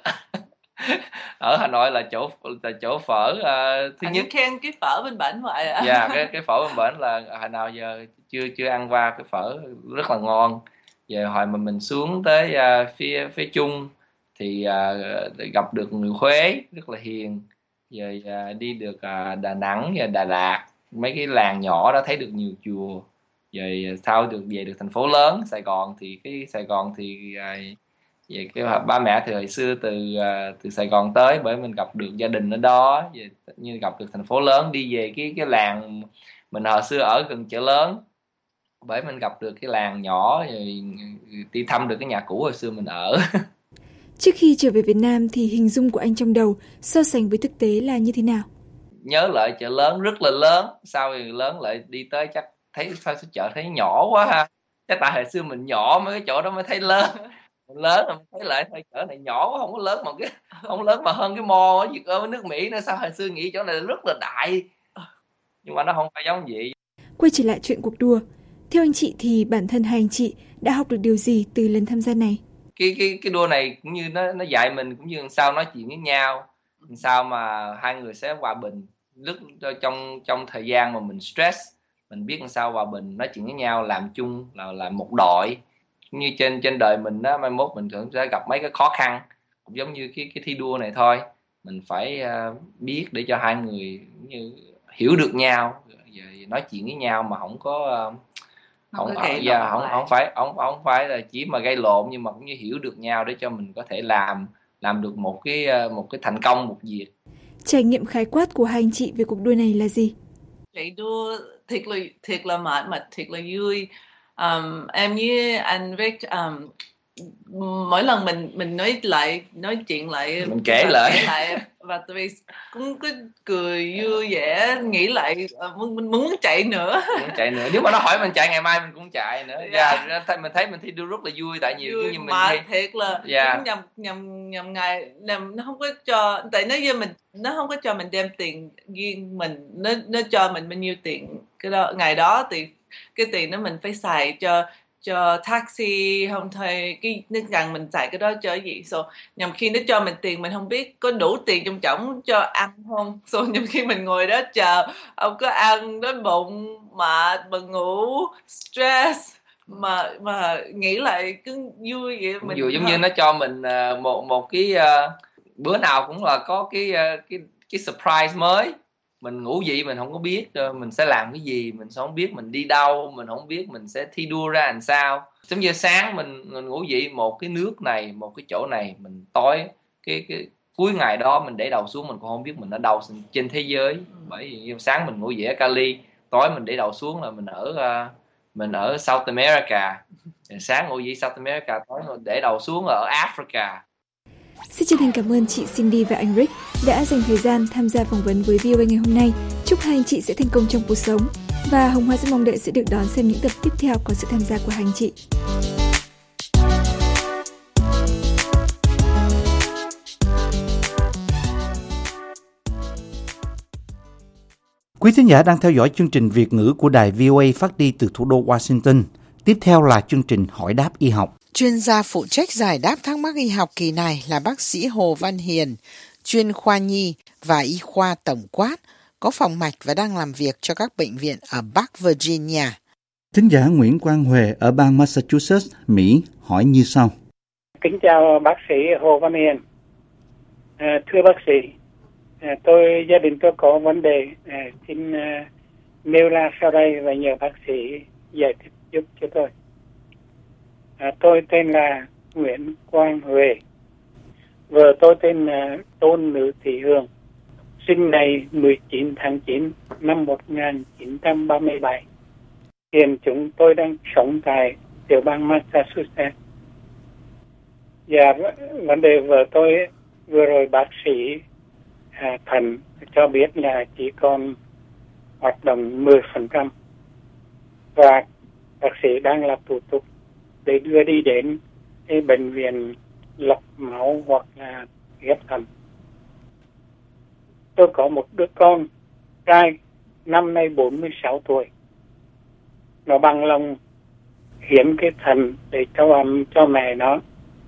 ở Hà Nội là chỗ là chỗ phở uh, thứ anh nhất. Khen cái phở bên bển vậy ạ. Dạ, cái cái phở bên bển là hồi nào giờ chưa chưa ăn qua cái phở rất là ngon. Giờ hồi mà mình xuống tới uh, phía phía Trung thì uh, gặp được người Huế rất là hiền, rồi uh, đi được uh, Đà Nẵng và Đà Lạt, mấy cái làng nhỏ đó thấy được nhiều chùa, rồi uh, sau được về được thành phố lớn Sài Gòn. Thì cái Sài Gòn thì uh, về cái ba mẹ thì hồi xưa từ uh, từ Sài Gòn tới, bởi mình gặp được gia đình ở đó, về, như gặp được thành phố lớn. Đi về cái cái làng mình hồi xưa ở gần chợ lớn, bởi mình gặp được cái làng nhỏ, rồi đi thăm được cái nhà cũ hồi xưa mình ở. Trước khi trở về Việt Nam thì hình dung của anh trong đầu so sánh với thực tế là như thế nào? Nhớ lại chợ lớn rất là lớn, sau thì lớn lại đi tới chắc thấy sao chợ thấy nhỏ quá ha. Chắc tại hồi xưa mình nhỏ mấy cái chỗ đó mới thấy lớn. Mình lớn rồi mình thấy lại thôi chỗ này nhỏ quá, không có lớn mà cái không lớn mà hơn cái mall ở Việt ở nước Mỹ nữa. Sao hồi xưa nghĩ chỗ này rất là đại, nhưng mà nó không phải giống vậy. Quay trở lại chuyện cuộc đua, theo anh chị thì bản thân hai anh chị đã học được điều gì từ lần tham gia này? Cái cái cái đua này cũng như nó nó dạy mình cũng như làm sao nói chuyện với nhau, làm sao mà hai người sẽ hòa bình lúc trong trong thời gian mà mình stress, mình biết làm sao hòa bình nói chuyện với nhau, làm chung là là một đội. Như trên trên đời mình đó, mai mốt mình cũng sẽ gặp mấy cái khó khăn cũng giống như cái cái thi đua này thôi. Mình phải uh, biết để cho hai người như hiểu được nhau, nói chuyện với nhau mà không có uh, không không, ở, yeah, không không phải không không phải là chỉ mà gây lộn, nhưng mà cũng như hiểu được nhau để cho mình có thể làm làm được một cái một cái thành công một việc. Trải nghiệm khái quát của hai anh chị về cuộc đua này là gì? Chạy đua thiệt là thiệt là mệt mà thiệt là vui. Um, em với anh Rick um, mỗi lần mình mình nói lại nói chuyện lại mình kể lại. kể lại và tụi cũng cứ cười vui vẻ, nghĩ lại mình muốn, muốn chạy nữa muốn chạy nữa nếu mà nó hỏi mình chạy ngày mai mình cũng chạy nữa. Yeah. Yeah, mình thấy mình thi đua rất là vui, tại nhiều vui, như mình mà thi... thiệt là yeah. nhầm nhầm nhầm ngày làm nó không có cho, tại nếu như mình nó không có cho mình đem tiền riêng mình, nó nó cho mình bao nhiêu tiền cái đó ngày đó thì cái tiền đó mình phải xài cho cho taxi không thôi, cái nó rằng mình xài cái đó cho cái gì. So nhằm khi nó cho mình tiền mình không biết có đủ tiền trong chổng cho ăn không. So nhằm khi mình ngồi đó chờ không có ăn, đói bụng, mệt, buồn ngủ, stress, mà mà nghĩ lại cứ vui vậy. Mình vui giống như nó cho mình uh, một một cái uh, bữa nào cũng là có cái uh, cái cái surprise mới. Mình ngủ dậy mình không có biết uh, mình sẽ làm cái gì, mình không biết mình đi đâu, mình không biết mình sẽ thi đua ra làm sao. Giống như sáng mình, mình ngủ dậy một cái nước này, một cái chỗ này, mình tối cái cái cuối ngày đó mình để đầu xuống mình cũng không biết mình ở đâu trên thế giới. Bởi vì sáng mình ngủ dậy ở Cali, tối mình để đầu xuống là mình ở uh, mình ở South America. Sáng ngủ dậy South America, tối mình để đầu xuống ở Africa. Xin chân thành cảm ơn chị Cindy và anh Rick đã dành thời gian tham gia phỏng vấn với vê o a ngày hôm nay. Chúc hai anh chị sẽ thành công trong cuộc sống, và Hồng Hoa rất mong đợi sẽ được đón xem những tập tiếp theo có sự tham gia của hai anh chị. Quý thính giả đang theo dõi chương trình Việt ngữ của đài vê o a phát đi từ thủ đô Washington. Tiếp theo là chương trình Hỏi đáp y học. Chuyên gia phụ trách giải đáp thắc mắc y học kỳ này là bác sĩ Hồ Văn Hiền, chuyên khoa nhi và y khoa tổng quát, có phòng mạch và đang làm việc cho các bệnh viện ở Bắc Virginia. Thính giả Nguyễn Quang Huệ ở bang Massachusetts, Mỹ hỏi như sau. Kính chào bác sĩ Hồ Văn Hiền. À, thưa bác sĩ, à, tôi gia đình tôi có vấn đề, à, xin à, nêu ra sau đây và nhờ bác sĩ giải thích giúp cho tôi. À, tôi tên là Nguyễn Quang Huệ, vợ tôi tên là Tôn Nữ Thị Hương, sinh ngày mười chín tháng chín năm một nghìn chín trăm ba mươi bảy. Hiện chúng tôi đang sống tại tiểu bang Massachusetts. Và vấn đề vợ tôi vừa rồi bác sĩ à, thận cho biết là chỉ còn hoạt động mười phần trăm, và bác sĩ đang làm thủ tục để đưa đi đến cái bệnh viện lọc máu hoặc là ghép thận. Tôi có một đứa con trai năm nay bốn mươi sáu tuổi. Nó bằng lòng hiến cái thận để cho ấm cho mẹ nó.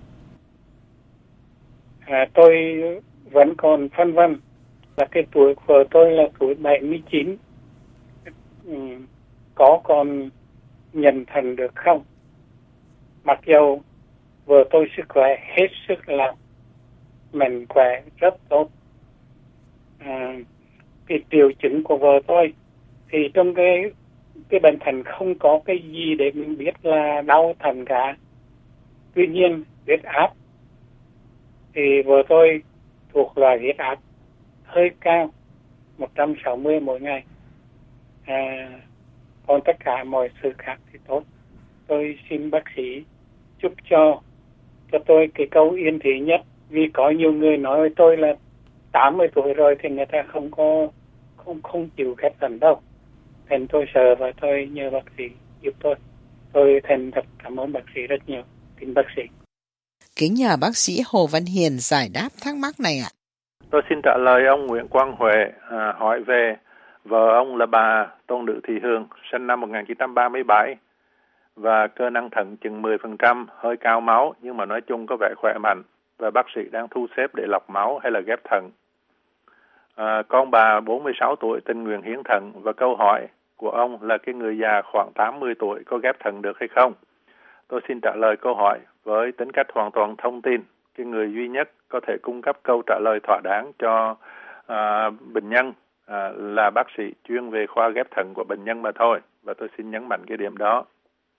À, tôi vẫn còn phân vân là cái tuổi của tôi là tuổi bảy mươi chín, ừ, có còn nhận thận được không? Mặc dù vợ tôi sức khỏe hết sức là mạnh khỏe rất tốt. À, cái triệu chứng của vợ tôi thì trong cái cái bệnh thận không có cái gì để mình biết là đau thận cả. Tuy nhiên huyết áp thì vợ tôi thuộc loại huyết áp hơi cao, một trăm sáu mươi mỗi ngày. À, còn tất cả mọi sự khác thì tốt. Tôi xin bác sĩ chúc cho cho tôi cái câu yên thị nhất, vì có nhiều người nói với tôi là tám mươi tuổi rồi thì người ta không có không không chịu ghép thận đâu. Nên tôi sợ và tôi nhờ bác sĩ giúp tôi. Tôi thành thật cảm ơn bác sĩ rất nhiều. Kính bác sĩ. Kính nhờ bác sĩ Hồ Văn Hiền giải đáp thắc mắc này ạ. Tôi xin trả lời ông Nguyễn Quang Huệ à, hỏi về vợ ông là bà Tôn Nữ Thị Hương, sinh năm một nghìn chín trăm ba mươi bảy và cơ năng thận chừng mười phần trăm, hơi cao máu nhưng mà nói chung có vẻ khỏe mạnh và bác sĩ đang thu xếp để lọc máu hay là ghép thận. À, con bà bốn mươi sáu tuổi tình nguyện hiến thận và câu hỏi của ông là cái người già khoảng tám mươi tuổi có ghép thận được hay không? Tôi xin trả lời câu hỏi với tính cách hoàn toàn thông tin. Cái người duy nhất có thể cung cấp câu trả lời thỏa đáng cho à, bệnh nhân à, là bác sĩ chuyên về khoa ghép thận của bệnh nhân mà thôi. Và tôi xin nhấn mạnh cái điểm đó.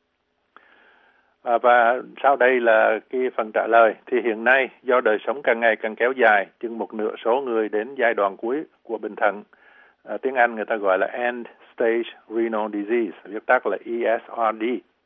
À, và sau đây là cái phần trả lời. Thì hiện nay do đời sống càng ngày càng kéo dài, chừng một nửa số người đến giai đoạn cuối của bệnh thận. À, tiếng Anh người ta gọi là End Stage Renal Disease, viết tắt là E S R D.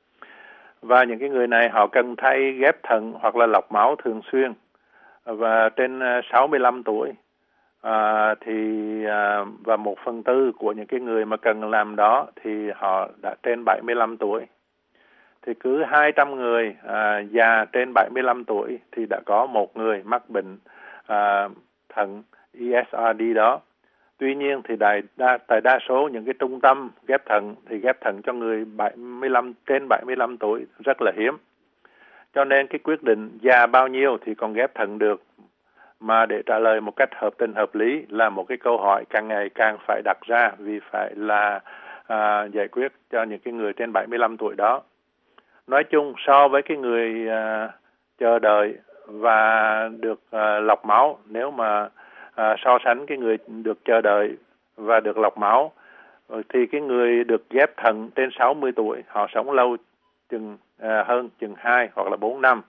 Và những cái người này họ cần thay ghép thận hoặc là lọc máu thường xuyên. Và trên sáu mươi lăm tuổi à, thì à, và một phần tư của những cái người mà cần làm đó thì họ đã trên bảy mươi lăm tuổi. Thì cứ hai trăm người à, già trên bảy mươi lăm tuổi thì đã có một người mắc bệnh à, thận E S R D đó. Tuy nhiên thì đại đa, tại đa số những cái trung tâm ghép thận thì ghép thận cho người bảy mươi lăm trên bảy mươi lăm tuổi rất là hiếm. Cho nên cái quyết định già bao nhiêu thì còn ghép thận được. Mà để trả lời một cách hợp tình hợp lý là một cái câu hỏi càng ngày càng phải đặt ra vì phải là à, giải quyết cho những cái người trên bảy mươi lăm tuổi đó. Nói chung so với cái người à, chờ đợi và được à, lọc máu, nếu mà à, so sánh cái người được chờ đợi và được lọc máu thì cái người được ghép thận trên sáu mươi tuổi họ sống lâu chừng à, hơn chừng hai hoặc là bốn năm.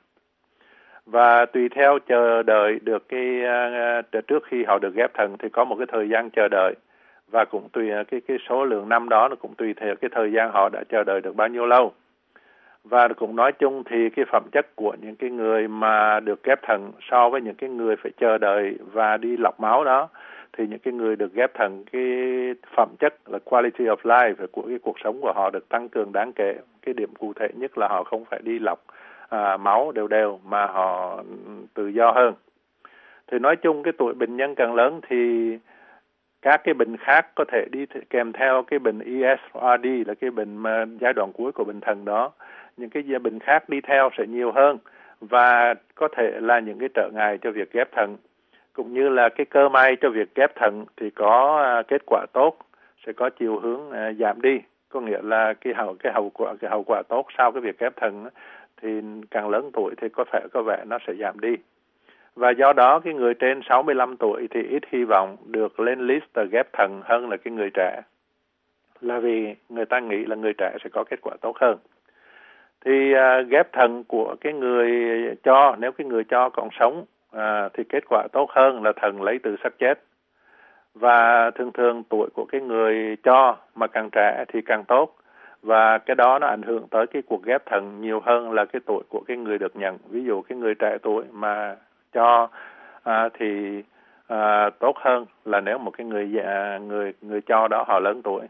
Và tùy theo chờ đợi được cái uh, trước khi họ được ghép thận thì có một cái thời gian chờ đợi và cũng tùy cái cái số lượng năm đó nó cũng tùy theo cái thời gian họ đã chờ đợi được bao nhiêu lâu. Và cũng nói chung thì cái phẩm chất của những cái người mà được ghép thận so với những cái người phải chờ đợi và đi lọc máu đó thì những cái người được ghép thận cái phẩm chất là quality of life của cái cuộc sống của họ được tăng cường đáng kể. Cái điểm cụ thể nhất là họ không phải đi lọc À, máu đều đều mà họ tự do hơn. Thì nói chung cái tuổi bệnh nhân càng lớn thì các cái bệnh khác có thể đi kèm theo cái bệnh E S R D là cái bệnh mà giai đoạn cuối của bệnh thận đó. Những cái bệnh khác đi theo sẽ nhiều hơn và có thể là những cái trở ngại cho việc ghép thận. Cũng như là cái cơ may cho việc ghép thận thì có à, kết quả tốt sẽ có chiều hướng à, giảm đi. Có nghĩa là cái hậu cái hậu quả cái hậu quả tốt sau cái việc ghép thận thì càng lớn tuổi thì có thể có vẻ nó sẽ giảm đi. Và do đó cái người trên sáu mươi lăm tuổi thì ít hy vọng được lên list ghép thận hơn là cái người trẻ. Là vì người ta nghĩ là người trẻ sẽ có kết quả tốt hơn. Thì uh, ghép thận của cái người cho, nếu cái người cho còn sống uh, thì kết quả tốt hơn là thận lấy từ xác chết. Và thường thường tuổi của cái người cho mà càng trẻ thì càng tốt. Và cái đó nó ảnh hưởng tới cái cuộc ghép thận nhiều hơn là cái tuổi của cái người được nhận. Ví dụ cái người trẻ tuổi mà cho à, thì à, tốt hơn là nếu một cái người già, người người cho đó họ lớn tuổi.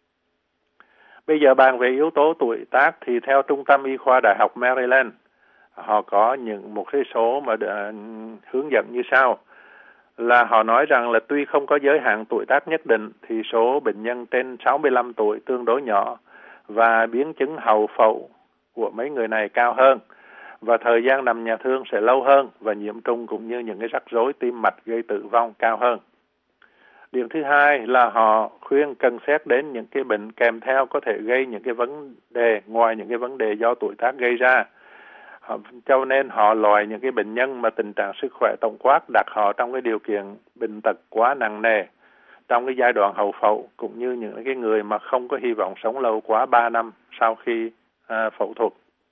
Bây giờ bàn về yếu tố tuổi tác thì theo Trung tâm Y khoa Đại học Maryland họ có những một cái số mà đã hướng dẫn như sau. Là họ nói rằng là tuy không có giới hạn tuổi tác nhất định thì số bệnh nhân trên sáu mươi lăm tuổi tương đối nhỏ và biến chứng hậu phẫu của mấy người này cao hơn và thời gian nằm nhà thương sẽ lâu hơn và nhiễm trùng cũng như những cái rắc rối tim mạch gây tử vong cao hơn. Điểm thứ hai là họ khuyên cần xét đến những cái bệnh kèm theo có thể gây những cái vấn đề ngoài những cái vấn đề do tuổi tác gây ra. Cho nên họ loại những cái bệnh nhân mà tình trạng sức khỏe tổng quát đặt họ trong cái điều kiện bệnh tật quá nặng nề trong cái giai đoạn hậu phẫu cũng như những cái người mà không có hy vọng sống lâu quá ba năm sau khi à, phẫu thuật.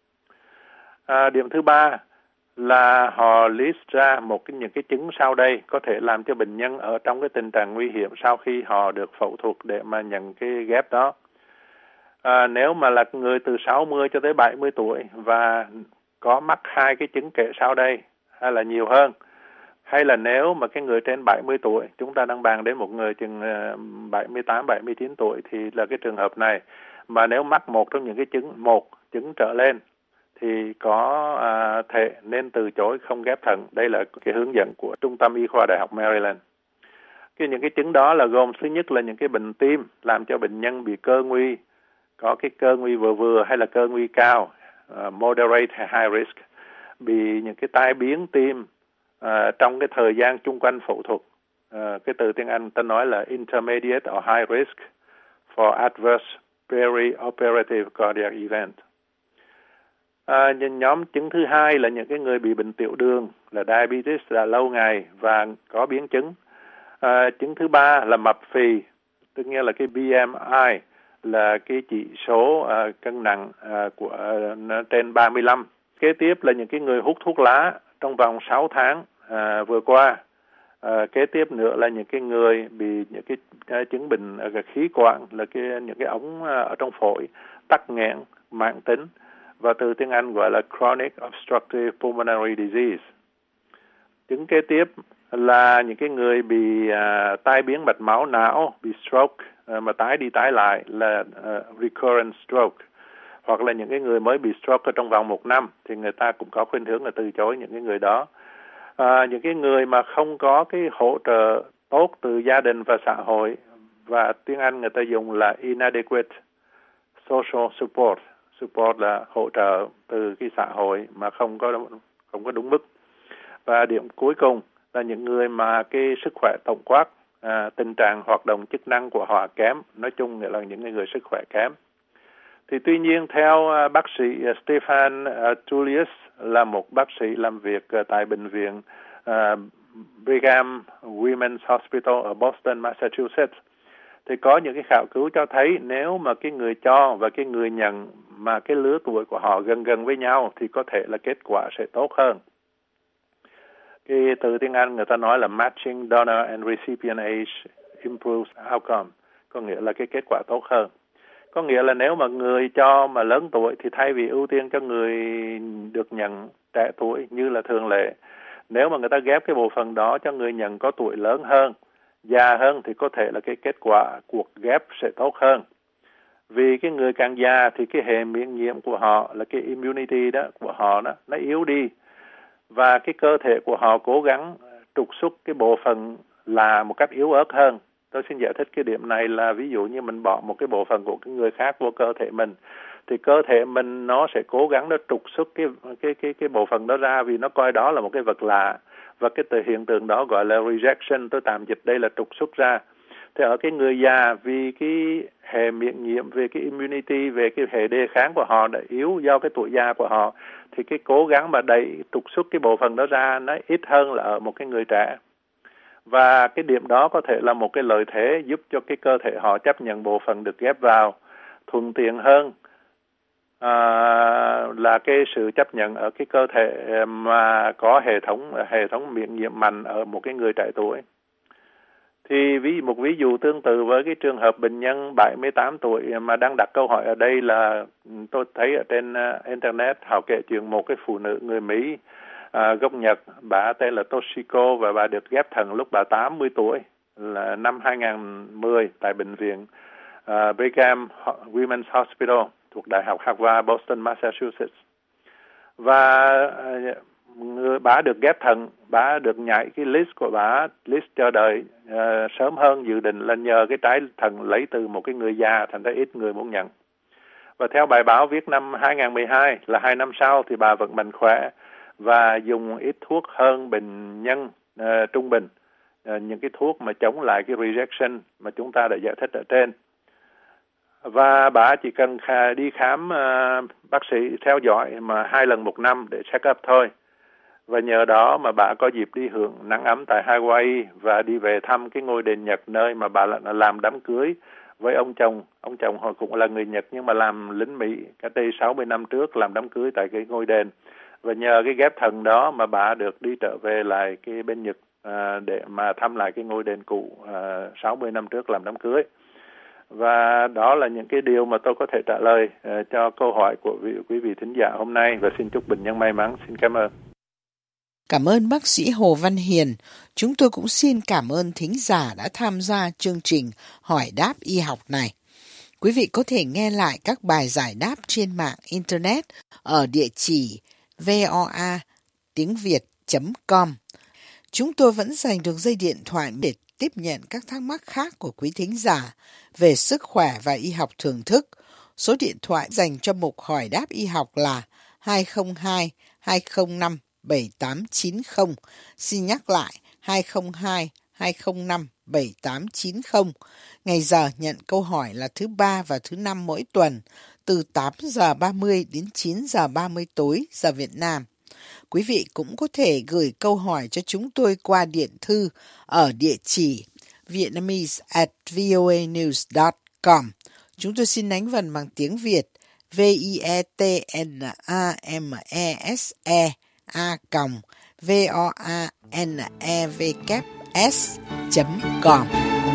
À, điểm thứ ba là họ list ra một cái những cái chứng sau đây có thể làm cho bệnh nhân ở trong cái tình trạng nguy hiểm sau khi họ được phẫu thuật để mà nhận cái ghép đó. À, nếu mà là người từ sáu mươi cho tới bảy mươi tuổi và có mắc hai cái chứng kể sau đây hay là nhiều hơn, hay là nếu mà cái người trên bảy mươi tuổi, chúng ta đang bàn đến một người chừng bảy mươi tám, bảy mươi chín tuổi thì là cái trường hợp này, mà nếu mắc một trong những cái chứng, một chứng trở lên thì có à, thể nên từ chối không ghép thận. Đây là cái hướng dẫn của Trung tâm Y khoa Đại học Maryland. Cái những cái chứng đó là gồm thứ nhất là những cái bệnh tim làm cho bệnh nhân bị cơ nguy, có cái cơ nguy vừa vừa hay là cơ nguy cao, uh, moderate hay high risk, bị những cái tai biến tim uh, trong cái thời gian chung quanh phẫu thuật. Uh, cái từ tiếng Anh ta nói là intermediate or high risk for adverse perioperative cardiac event. À, nhóm chứng thứ hai là những cái người bị bệnh tiểu đường, là diabetes là lâu ngày và có biến chứng. À, chứng thứ ba là mập phì, tức nghĩa là cái B M I là cái chỉ số à, cân nặng à, của à, trên ba mươi lăm. Kế tiếp là những cái người hút thuốc lá trong vòng sáu tháng à, vừa qua. À, kế tiếp nữa là những cái người bị những cái uh, chứng bệnh uh, khí quản, là cái những cái ống uh, ở trong phổi tắc nghẽn mãn tính, và từ tiếng Anh gọi là chronic obstructive pulmonary disease. Chứng kế tiếp là những cái người bị uh, tai biến mạch máu não, bị stroke uh, mà tái đi tái lại là uh, recurrent stroke, hoặc là những cái người mới bị stroke ở trong vòng một năm thì người ta cũng có khuynh hướng là từ chối những cái người đó. À, những cái người mà không có cái hỗ trợ tốt từ gia đình và xã hội, và tiếng Anh người ta dùng là inadequate social support. Support là hỗ trợ từ cái xã hội mà không có không có đúng mức. Và điểm cuối cùng là những người mà cái sức khỏe tổng quát, à, tình trạng hoạt động chức năng của họ kém, nói chung là những người sức khỏe kém. Thì tuy nhiên theo uh, bác sĩ uh, Stefan uh, Tullius, là một bác sĩ làm việc uh, tại bệnh viện uh, Brigham Women's Hospital ở Boston, Massachusetts, thì có những cái khảo cứu cho thấy nếu mà cái người cho và cái người nhận mà cái lứa tuổi của họ gần gần với nhau thì có thể là kết quả sẽ tốt hơn. Cái từ tiếng Anh người ta nói là matching donor and recipient age improves outcome, có nghĩa là cái kết quả tốt hơn. Có nghĩa là nếu mà người cho mà lớn tuổi thì thay vì ưu tiên cho người được nhận trẻ tuổi như là thường lệ, nếu mà người ta ghép cái bộ phận đó cho người nhận có tuổi lớn hơn, già hơn, thì có thể là cái kết quả cuộc ghép sẽ tốt hơn. Vì cái người càng già thì cái hệ miễn nhiễm của họ, là cái immunity đó của họ đó, nó yếu đi, và cái cơ thể của họ cố gắng trục xuất cái bộ phận là một cách yếu ớt hơn. Tôi xin giải thích cái điểm này là ví dụ như mình bỏ một cái bộ phận của cái người khác vô cơ thể mình, thì cơ thể mình nó sẽ cố gắng nó trục xuất cái cái cái cái bộ phận đó ra, vì nó coi đó là một cái vật lạ, và cái từ hiện tượng đó gọi là rejection, tôi tạm dịch đây là trục xuất ra. Thì ở cái người già, vì cái hệ miễn nhiễm, về cái immunity, về cái hệ đề kháng của họ đã yếu do cái tuổi già của họ, thì cái cố gắng mà đẩy trục xuất cái bộ phận đó ra nó ít hơn là ở một cái người trẻ. Và cái điểm đó có thể là một cái lợi thế giúp cho cái cơ thể họ chấp nhận bộ phận được ghép vào thuận tiện hơn à, là cái sự chấp nhận ở cái cơ thể mà có hệ thống hệ thống miễn nhiễm mạnh ở một cái người trẻ tuổi. Thì ví một ví dụ tương tự với cái trường hợp bệnh nhân bảy mươi tám tuổi mà đang đặt câu hỏi ở đây là tôi thấy ở trên internet họ kể chuyện một cái phụ nữ người Mỹ À, gốc Nhật, bà tên là Toshiko, và bà được ghép thận lúc bà tám mươi tuổi, là năm hai nghìn không trăm mười tại bệnh viện uh, Brigham Women's Hospital thuộc Đại học Harvard, Boston, Massachusetts. Và uh, người, bà được ghép thận, bà được nhảy cái list của bà, list chờ đợi uh, sớm hơn dự định, là nhờ cái trái thận lấy từ một cái người già, thành ra ít người muốn nhận. Và theo bài báo viết năm hai nghìn không trăm mười hai là hai năm sau thì bà vẫn mạnh khỏe và dùng ít thuốc hơn bệnh nhân uh, trung bình, uh, những cái thuốc mà chống lại cái rejection mà chúng ta đã giải thích ở trên. Và bà chỉ cần khà, đi khám uh, bác sĩ theo dõi mà hai lần một năm để check up thôi. Và nhờ đó mà bà có dịp đi hưởng nắng ấm tại Hawaii và đi về thăm cái ngôi đền Nhật, nơi mà bà làm đám cưới với ông chồng. Ông chồng họ cũng là người Nhật nhưng mà làm lính Mỹ, cách đây sáu mươi năm trước làm đám cưới tại cái ngôi đền. Và nhờ cái ghép thận đó mà bà được đi trở về lại cái bên Nhật à, để mà thăm lại cái ngôi đền cũ à, sáu mươi năm trước làm đám cưới. Và đó là những cái điều mà tôi có thể trả lời à, cho câu hỏi của vị, quý vị thính giả hôm nay, và xin chúc bệnh nhân may mắn. Xin cảm ơn. Cảm ơn bác sĩ Hồ Văn Hiền. Chúng tôi cũng xin cảm ơn thính giả đã tham gia chương trình Hỏi đáp y học này. Quý vị có thể nghe lại các bài giải đáp trên mạng Internet ở địa chỉ voa tiếng việt chấm com. Chúng tôi vẫn dành đường dây điện thoại để tiếp nhận các thắc mắc khác của quý thính giả về sức khỏe và y học thường thức. Số điện thoại dành cho mục hỏi đáp y học là hai không hai hai không năm bảy tám chín không. Xin nhắc lại hai không hai hai không năm bảy tám chín không. Ngày giờ nhận câu hỏi là thứ ba và thứ năm mỗi tuần từ tám giờ ba mươi đến chín giờ ba mươi tối giờ Việt Nam. Quý vị cũng có thể gửi câu hỏi cho chúng tôi qua điện thư ở địa chỉ vietnamese at voanews dot com. Chúng tôi xin đánh vần bằng tiếng Việt v i e t n a m e s e a v o a n e w s chấm com.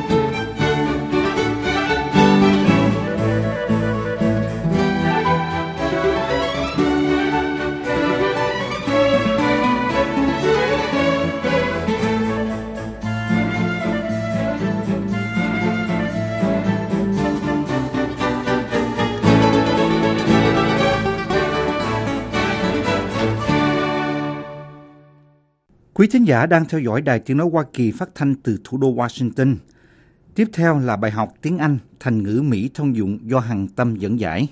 Quý thính giả đang theo dõi Đài Tiếng Nói Hoa Kỳ phát thanh từ thủ đô Washington. Tiếp theo là bài học tiếng Anh thành ngữ Mỹ thông dụng do Hằng Tâm dẫn giải.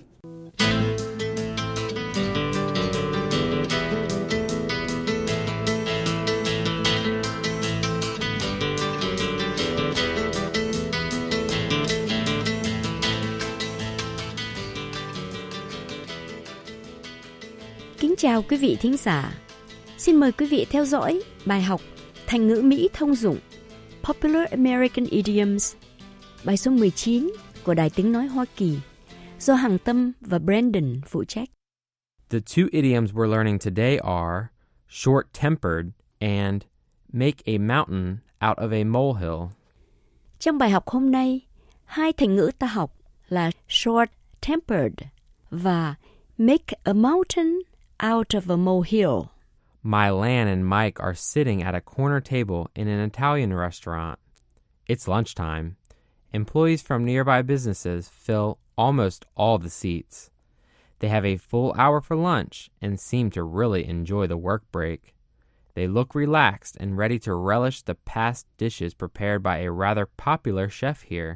Kính chào quý vị thính giả. Xin mời quý vị theo dõi bài học thành ngữ Mỹ thông dụng Popular American Idioms, bài số mười chín của Đài Tiếng Nói Hoa Kỳ do Hằng Tâm và Brandon phụ trách. The two idioms we're learning today are short-tempered and make a mountain out of a molehill. Trong bài học hôm nay, hai thành ngữ ta học là short-tempered và make a mountain out of a molehill. Mylan and Mike are sitting at a corner table in an Italian restaurant. It's lunchtime. Employees from nearby businesses fill almost all the seats. They have a full hour for lunch and seem to really enjoy the work break. They look relaxed and ready to relish the past dishes prepared by a rather popular chef here.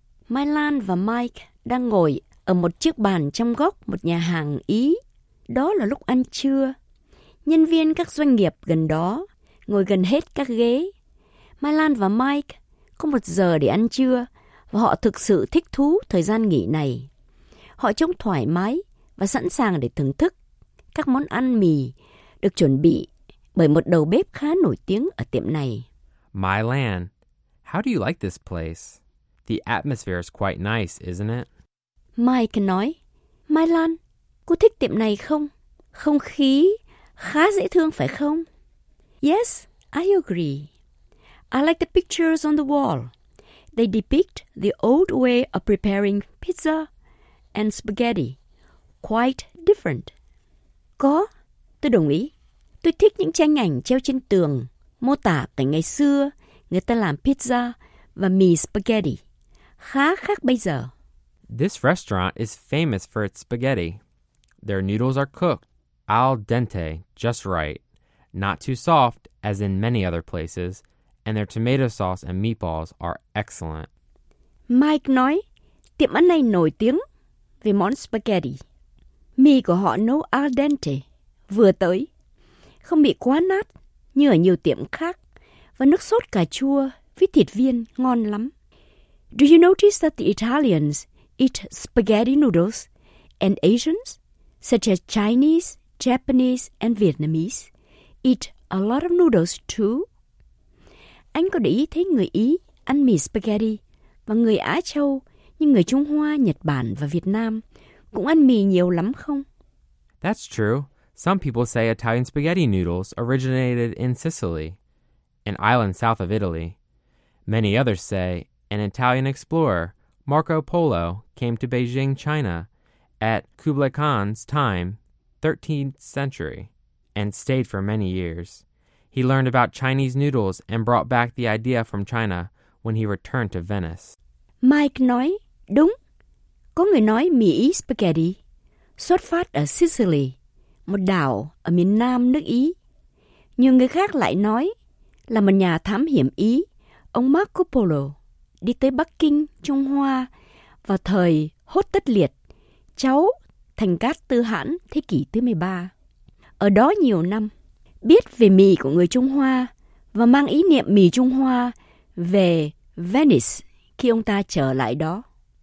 Mylan và Mike đang ngồi ở một chiếc bàn trong góc một nhà hàng Ý. Đó là lúc ăn trưa. Nhân viên các doanh nghiệp gần đó ngồi gần hết các ghế. Mylan và Mike có một giờ để ăn trưa và họ thực sự thích thú thời gian nghỉ này. Họ trông thoải mái và sẵn sàng để thưởng thức các món ăn mì được chuẩn bị bởi một đầu bếp khá nổi tiếng ở tiệm này. Mylan, how do you like this place? The atmosphere is quite nice, isn't it? Mike nói, Mylan, cô thích tiệm này không? Không khí khá dễ thương phải không? Yes, I agree. I like the pictures on the wall. They depict the old way of preparing pizza and spaghetti. Quite different. Có, tôi đồng ý. Tôi thích những tranh ảnh treo trên tường, mô tả cảnh ngày xưa, người ta làm pizza và mì spaghetti. Khá khác bây giờ. This restaurant is famous for its spaghetti. Their noodles are cooked al dente, just right, not too soft as in many other places, and their tomato sauce and meatballs are excellent. Mike nói, tiệm ăn này nổi tiếng về món spaghetti. Mì của họ nấu al dente, vừa tới, không bị quá nát như ở nhiều tiệm khác, và nước sốt cà chua với thịt viên ngon lắm. Do you notice that the Italians eat spaghetti noodles and Asians, such as Chinese, Japanese and Vietnamese, eat a lot of noodles too? Anh có để ý thấy người Ý ăn mì spaghetti và người Á Châu như người Trung Hoa, Nhật Bản và Việt Nam cũng ăn mì nhiều lắm không? That's true. Some people say Italian spaghetti noodles originated in Sicily, an island south of Italy. Many others say an Italian explorer, Marco Polo, came to Beijing, China at Kublai Khan's time, thirteenth century, and stayed for many years. He learned about Chinese noodles and brought back the idea from China when he returned to Venice. Mike nói, đúng. Có người nói mì Ý spaghetti xuất phát ở Sicily, một đảo ở miền nam nước Ý. Nhiều người khác lại nói là một nhà thám hiểm Ý, ông Marco Polo, đi tới Bắc Kinh, Trung Hoa vào thời Hốt Tất Liệt, cháu Thành Cát Tư Hãn thế kỷ thứ mười ba. Ở đó nhiều năm, biết về mì của người Trung Hoa và mang ý niệm mì Trung Hoa về Venice khi ông ta trở lại đó.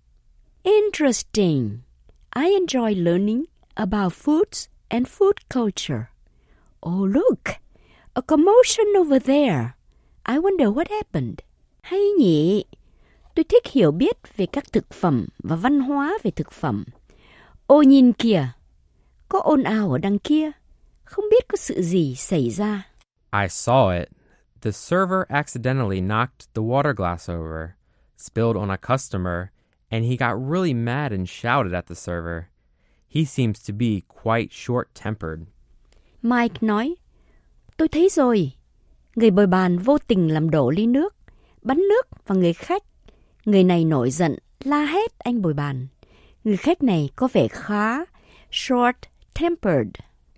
Interesting. I enjoy learning about foods and food culture. Oh, look, a commotion over there. I wonder what happened. Hay nhỉ? Tôi thích hiểu biết về các thực phẩm và văn hóa về thực phẩm. Ô nhìn kìa, có ồn ào ở đằng kia. Không biết có sự gì xảy ra. I saw it. The server accidentally knocked the water glass over, spilled on a customer, and he got really mad and shouted at the server. He seems to be quite short-tempered. Mike nói, tôi thấy rồi. Người bồi bàn vô tình làm đổ ly nước, bắn nước vào người khách. Người này nổi giận, la hét anh bồi bàn. Người khách này có vẻ khá short-tempered.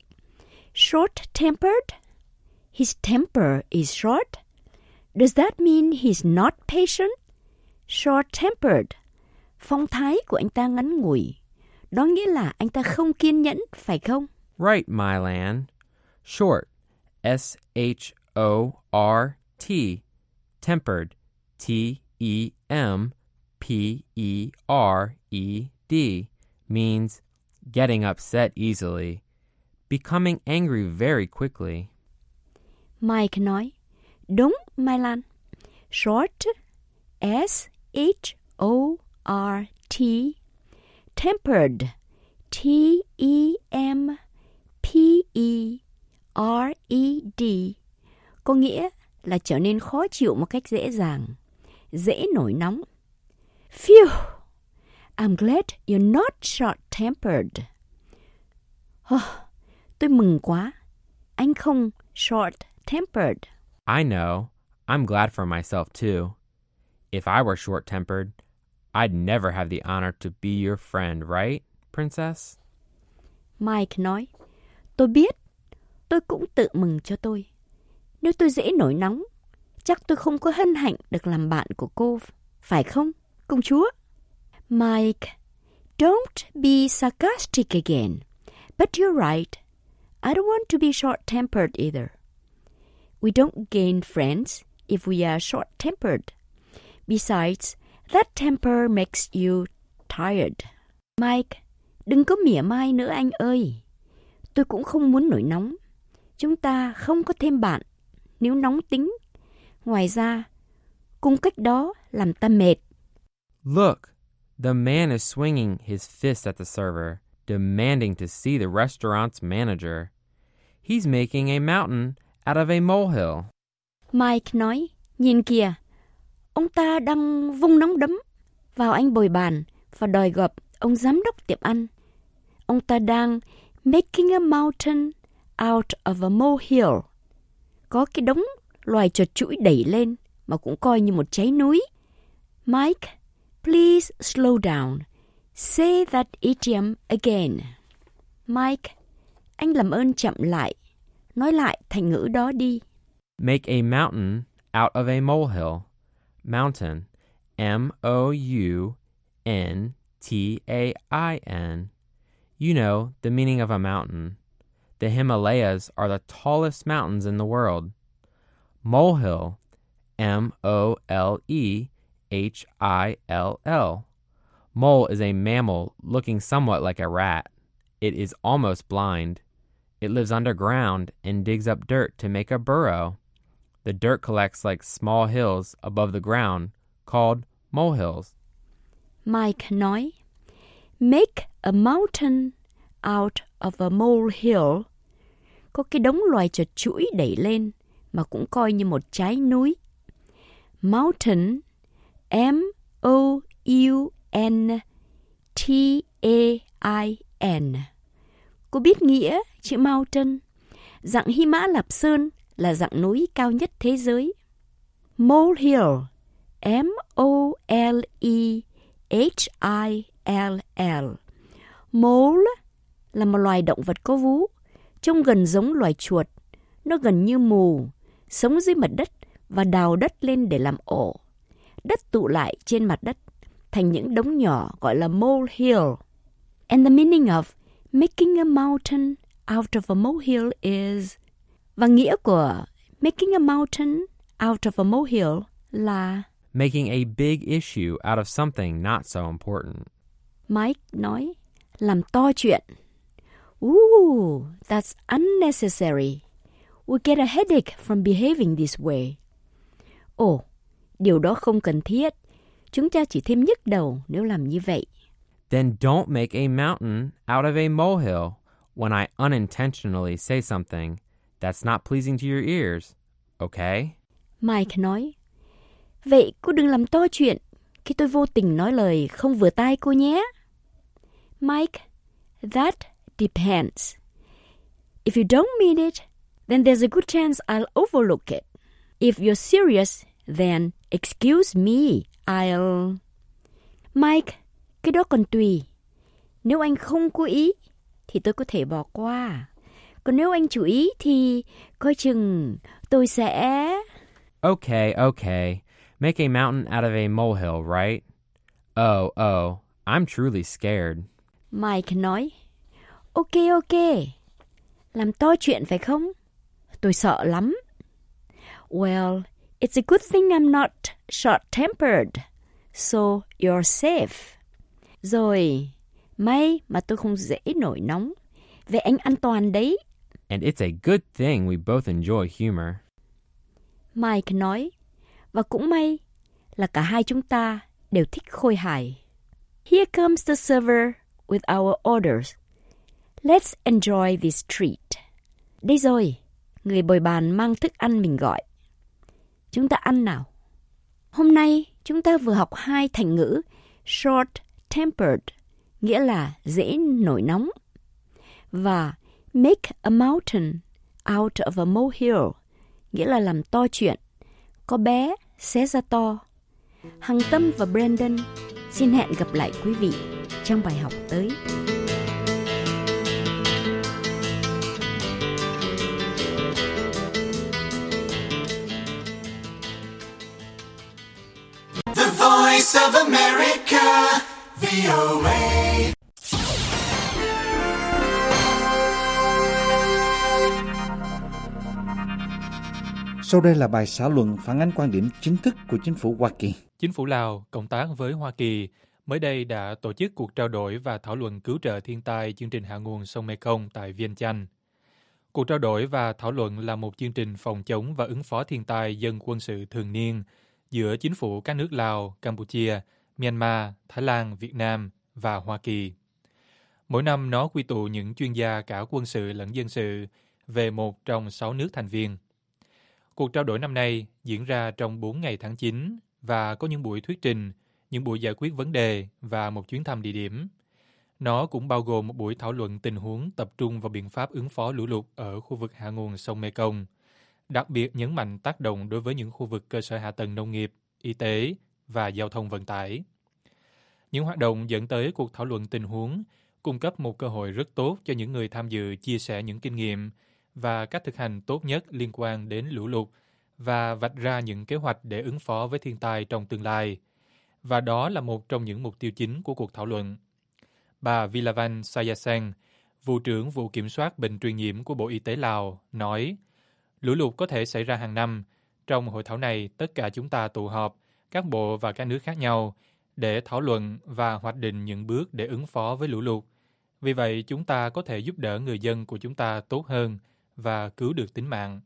Short-tempered? His temper is short? Does that mean he's not patient? Short-tempered. Phong thái của anh ta ngắn ngủi. Đó nghĩa là anh ta không kiên nhẫn, phải không? Right, Mylan. Short. S H O R T. Tempered. T E M P E R E D. Means getting upset easily. Becoming angry very quickly. Mike nói, đúng, Mylan. Short. S H O R T. Tempered. T E M P E R E D. Có nghĩa là trở nên khó chịu một cách dễ dàng, dễ nổi nóng. Phew! I'm glad you're not short-tempered. Oh, tôi mừng quá. Anh không short-tempered. I know. I'm glad for myself too. If I were short-tempered, I'd never have the honor to be your friend, right, Princess? Mike nói, tôi biết. Tôi cũng tự mừng cho tôi. Nếu tôi dễ nổi nóng, chắc tôi không có hân hạnh được làm bạn của cô, phải không, công chúa? Mike, don't be sarcastic again. But you're right. I don't want to be short-tempered either. We don't gain friends if we are short-tempered. Besides, that temper makes you tired. Mike, đừng có mỉa mai nữa anh ơi. Tôi cũng không muốn nổi nóng. Chúng ta không có thêm bạn nếu nóng tính. Ngoài ra, cung cách đó làm ta mệt. Look, the man is swinging his fist at the server, demanding to see the restaurant's manager. He's making a mountain out of a molehill. Mike nói, nhìn kìa, ông ta đang vung nắm đấm vào anh bồi bàn và đòi gặp ông giám đốc tiệm ăn. Ông ta đang making a mountain out of a molehill. Có cái đống loài trượt chuỗi đẩy lên mà cũng coi như một cháy núi. Mike, please slow down. Say that idiom again. Mike, anh làm ơn chậm lại. Nói lại thành ngữ đó đi. Make a mountain out of a molehill. Mountain. M O U N T A I N. You know the meaning of a mountain. The Himalayas are the tallest mountains in the world. Molehill. M O L E H I L L. Mole is a mammal looking somewhat like a rat. It is almost blind. It lives underground and digs up dirt to make a burrow. The dirt collects like small hills above the ground, called molehills. Mike nói, make a mountain out of a molehill. Có cái đống loài trượt chuỗi đẩy lên mà cũng coi như một trái núi. Mountain, M O U N T A I N. Cô biết nghĩa chữ mountain? Dặng Hy Mã Lạp Sơn là dặng núi cao nhất thế giới. Molehill, M O L E H I L L. Mole là một loài động vật có vú, trông gần giống loài chuột. Nó gần như mù, sống dưới mặt đất và đào đất lên để làm ổ. Đất tụ lại trên mặt đất thành những đống nhỏ gọi là molehill. And the meaning of making a mountain out of a molehill is... Và nghĩa của making a mountain out of a molehill là... Making a big issue out of something not so important. Mike nói, làm to chuyện. Ooh, that's unnecessary. We get a headache from behaving this way. Ồ, oh, điều đó không cần thiết. Chúng ta chỉ thêm nhức đầu nếu làm như vậy. Then don't make a mountain out of a molehill when I unintentionally say something that's not pleasing to your ears, okay? Mike nói, vậy cô đừng làm to chuyện khi tôi vô tình nói lời không vừa tai cô nhé. Mike, that depends. If you don't mean it, then there's a good chance I'll overlook it. If you're serious, then excuse me, I'll... Mike, cái đó còn tùy. Nếu anh không cố ý, thì tôi có thể bỏ qua. Còn nếu anh chủ ý thì coi chừng tôi sẽ... Okay, okay. Make a mountain out of a molehill, right? Oh, oh, I'm truly scared. Mike nói, ok, ok. Làm to chuyện phải không? Tôi sợ lắm. Well, it's a good thing I'm not short-tempered, so you're safe. Rồi, may mà tôi không dễ nổi nóng. Vậy anh an toàn đấy. And it's a good thing we both enjoy humor. Mike nói, và cũng may là cả hai chúng ta đều thích khôi hài. Here comes the server with our orders. Let's enjoy this treat. Đây rồi, người bồi bàn mang thức ăn mình gọi. Chúng ta ăn nào. Hôm nay chúng ta vừa học hai thành ngữ short-tempered, nghĩa là dễ nổi nóng, và make a mountain out of a molehill, nghĩa là làm to chuyện, có bé xé ra to. Hằng Tâm và Brandon xin hẹn gặp lại quý vị trong bài học tới. The Voice of America, vê o a. Sau đây là bài xã luận phản ánh quan điểm chính thức của chính phủ Hoa Kỳ. Chính phủ Lào, cộng tác với Hoa Kỳ, mới đây đã tổ chức cuộc trao đổi và thảo luận cứu trợ thiên tai chương trình hạ nguồn sông Mekong tại Vientiane. Cuộc trao đổi và thảo luận là một chương trình phòng chống và ứng phó thiên tai dân quân sự thường niên giữa chính phủ các nước Lào, Campuchia, Myanmar, Thái Lan, Việt Nam và Hoa Kỳ. Mỗi năm nó quy tụ những chuyên gia cả quân sự lẫn dân sự về một trong sáu nước thành viên. Cuộc trao đổi năm nay diễn ra trong bốn ngày tháng chín và có những buổi thuyết trình, những buổi giải quyết vấn đề và một chuyến thăm địa điểm. Nó cũng bao gồm một buổi thảo luận tình huống tập trung vào biện pháp ứng phó lũ lụt ở khu vực hạ nguồn sông Mekong, đặc biệt nhấn mạnh tác động đối với những khu vực cơ sở hạ tầng nông nghiệp, y tế và giao thông vận tải. Những hoạt động dẫn tới cuộc thảo luận tình huống cung cấp một cơ hội rất tốt cho những người tham dự chia sẻ những kinh nghiệm và cách thực hành tốt nhất liên quan đến lũ lụt và vạch ra những kế hoạch để ứng phó với thiên tai trong tương lai. Và đó là một trong những mục tiêu chính của cuộc thảo luận. Bà Vilavan Sayaseng, Vụ trưởng Vụ Kiểm soát Bệnh truyền nhiễm của Bộ Y tế Lào, nói, lũ lụt có thể xảy ra hàng năm. Trong hội thảo này, tất cả chúng ta tụ họp, các bộ và các nước khác nhau, để thảo luận và hoạch định những bước để ứng phó với lũ lụt. Vì vậy, chúng ta có thể giúp đỡ người dân của chúng ta tốt hơn và cứu được tính mạng.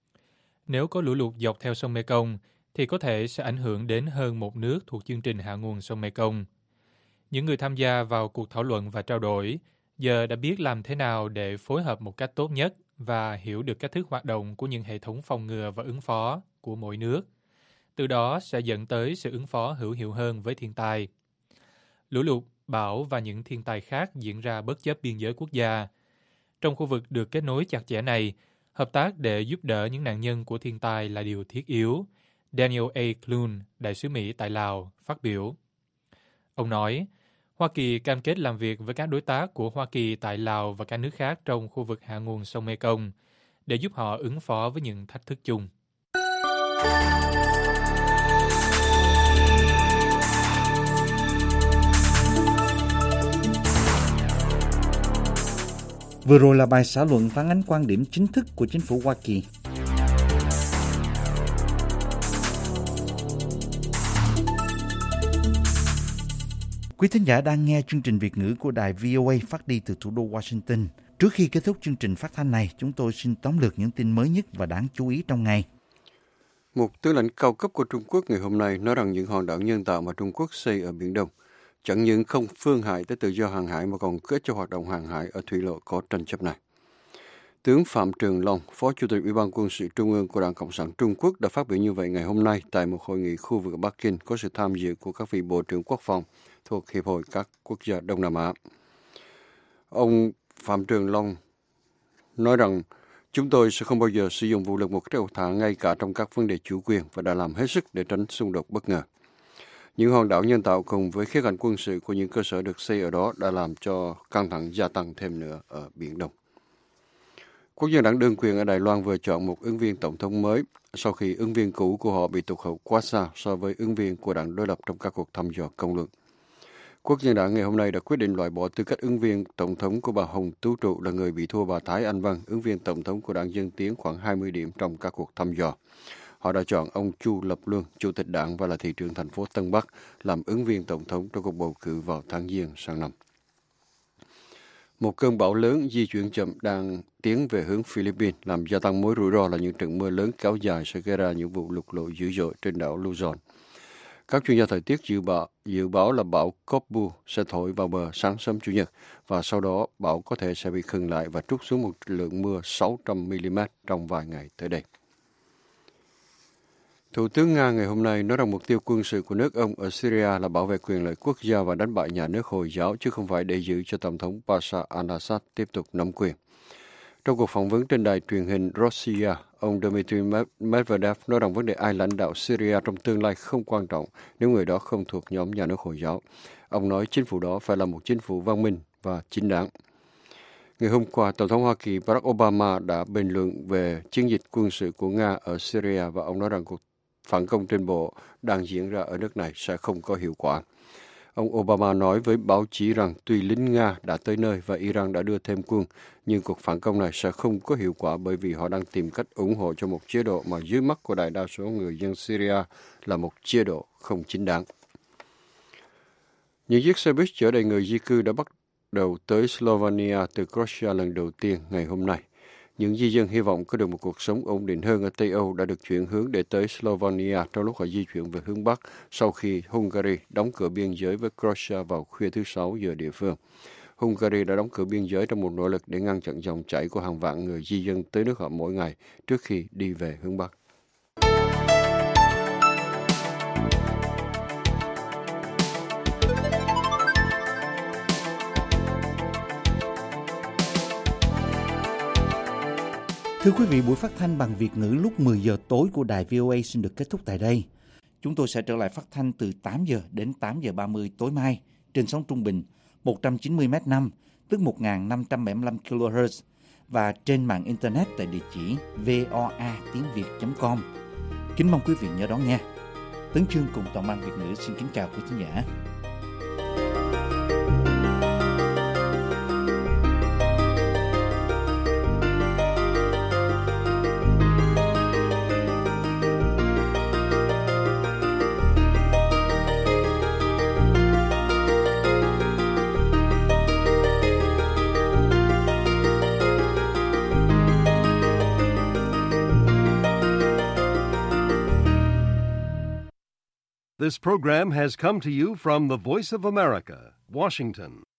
Nếu có lũ lụt dọc theo sông Mekong, thì có thể sẽ ảnh hưởng đến hơn một nước thuộc chương trình hạ nguồn sông Mekong. Những người tham gia vào cuộc thảo luận và trao đổi giờ đã biết làm thế nào để phối hợp một cách tốt nhất và hiểu được cách thức hoạt động của những hệ thống phòng ngừa và ứng phó của mỗi nước. Từ đó sẽ dẫn tới sự ứng phó hữu hiệu hơn với thiên tai. Lũ lụt, bão và những thiên tai khác diễn ra bất chấp biên giới quốc gia. Trong khu vực được kết nối chặt chẽ này, hợp tác để giúp đỡ những nạn nhân của thiên tai là điều thiết yếu, Daniel A. Clune, đại sứ Mỹ tại Lào, phát biểu. Ông nói, Hoa Kỳ cam kết làm việc với các đối tác của Hoa Kỳ tại Lào và các nước khác trong khu vực hạ nguồn sông Mekong để giúp họ ứng phó với những thách thức chung. Vừa rồi là bài xã luận phản ánh quan điểm chính thức của chính phủ Hoa Kỳ. Quý thính giả đang nghe chương trình Việt ngữ của đài vê o a phát đi từ thủ đô Washington. Trước khi kết thúc chương trình phát thanh này, chúng tôi xin tóm lược những tin mới nhất và đáng chú ý trong ngày. Một tướng lãnh cao cấp của Trung Quốc ngày hôm nay nói rằng những hòn đảo nhân tạo mà Trung Quốc xây ở Biển Đông chẳng những không phương hại tới tự do hàng hải mà còn có ích cho hoạt động hàng hải ở thủy lộ có tranh chấp này. Tướng Phạm Trường Long, Phó Chủ tịch Ủy ban Quân sự Trung ương của Đảng Cộng sản Trung Quốc đã phát biểu như vậy ngày hôm nay tại một hội nghị khu vực ở Bắc Kinh có sự tham dự của các vị Bộ trưởng Quốc phòng thuộc Hiệp hội các quốc gia Đông Nam Á. Ông Phạm Trường Long nói rằng chúng tôi sẽ không bao giờ sử dụng vũ lực một cách ẩu thả ngay cả trong các vấn đề chủ quyền và đã làm hết sức để tránh xung đột bất ngờ. Những hòn đảo nhân tạo cùng với khía cạnh quân sự của những cơ sở được xây ở đó đã làm cho căng thẳng gia tăng thêm nữa ở Biển Đông. Quốc dân đảng đương quyền ở Đài Loan vừa chọn một ứng viên tổng thống mới sau khi ứng viên cũ của họ bị tụt hậu quá xa so với ứng viên của đảng đối lập trong các cuộc thăm dò công luận. Quốc dân đảng ngày hôm nay đã quyết định loại bỏ tư cách ứng viên tổng thống của bà Hồng Tú Trụ là người bị thua bà Thái Anh Văn, ứng viên tổng thống của đảng Dân Tiến khoảng hai mươi điểm trong các cuộc thăm dò. Họ đã chọn ông Chu Lập Luân, chủ tịch đảng và là thị trưởng thành phố Tân Bắc, làm ứng viên tổng thống trong cuộc bầu cử vào tháng Giêng sang năm. Một cơn bão lớn di chuyển chậm đang tiến về hướng Philippines, làm gia tăng mối rủi ro là những trận mưa lớn kéo dài sẽ gây ra những vụ lụt lội dữ dội trên đảo Luzon. Các chuyên gia thời tiết dự báo, dự báo là bão Kopbu sẽ thổi vào bờ sáng sớm Chủ nhật và sau đó bão có thể sẽ bị khựng lại và trút xuống một lượng mưa sáu trăm mi-li-mét trong vài ngày tới đây. Thủ tướng Nga ngày hôm nay nói rằng mục tiêu quân sự của nước ông ở Syria là bảo vệ quyền lợi quốc gia và đánh bại nhà nước Hồi giáo chứ không phải để giữ cho Tổng thống Bashar al-Assad tiếp tục nắm quyền. Trong cuộc phỏng vấn trên đài truyền hình Russia, ông Dmitry Medvedev nói rằng vấn đề ai lãnh đạo Syria trong tương lai không quan trọng nếu người đó không thuộc nhóm nhà nước Hồi giáo. Ông nói chính phủ đó phải là một chính phủ văn minh và chính đáng. Ngày hôm qua, Tổng thống Hoa Kỳ Barack Obama đã bình luận về chiến dịch quân sự của Nga ở Syria và ông nói rằng cuộc phản công trên bộ đang diễn ra ở nước này sẽ không có hiệu quả. Ông Obama nói với báo chí rằng tuy lính Nga đã tới nơi và Iran đã đưa thêm quân, nhưng cuộc phản công này sẽ không có hiệu quả bởi vì họ đang tìm cách ủng hộ cho một chế độ mà dưới mắt của đại đa số người dân Syria là một chế độ không chính đáng. Những chiếc xe buýt chở đầy người di cư đã bắt đầu tới Slovenia từ Croatia lần đầu tiên ngày hôm nay. Những di dân hy vọng có được một cuộc sống ổn định hơn ở Tây Âu đã được chuyển hướng để tới Slovenia trong lúc họ di chuyển về hướng Bắc sau khi Hungary đóng cửa biên giới với Croatia vào khuya thứ Sáu giờ địa phương. Hungary đã đóng cửa biên giới trong một nỗ lực để ngăn chặn dòng chảy của hàng vạn người di dân tới nước họ mỗi ngày trước khi đi về hướng Bắc. Thưa quý vị, buổi phát thanh bằng Việt ngữ lúc mười giờ tối của đài vê o a xin được kết thúc tại đây. Chúng tôi sẽ trở lại phát thanh từ tám giờ đến tám giờ ba mươi tối mai trên sóng trung bình một trăm chín mươi mét năm, tức một nghìn năm trăm bảy mươi lăm ki lô héc và trên mạng Internet tại địa chỉ voa tiếng việt chấm com. Kính mong quý vị nhớ đón nghe. Tấn Chương cùng toàn ban Việt ngữ xin kính chào quý khán giả. This program has come to you from the Voice of America, Washington.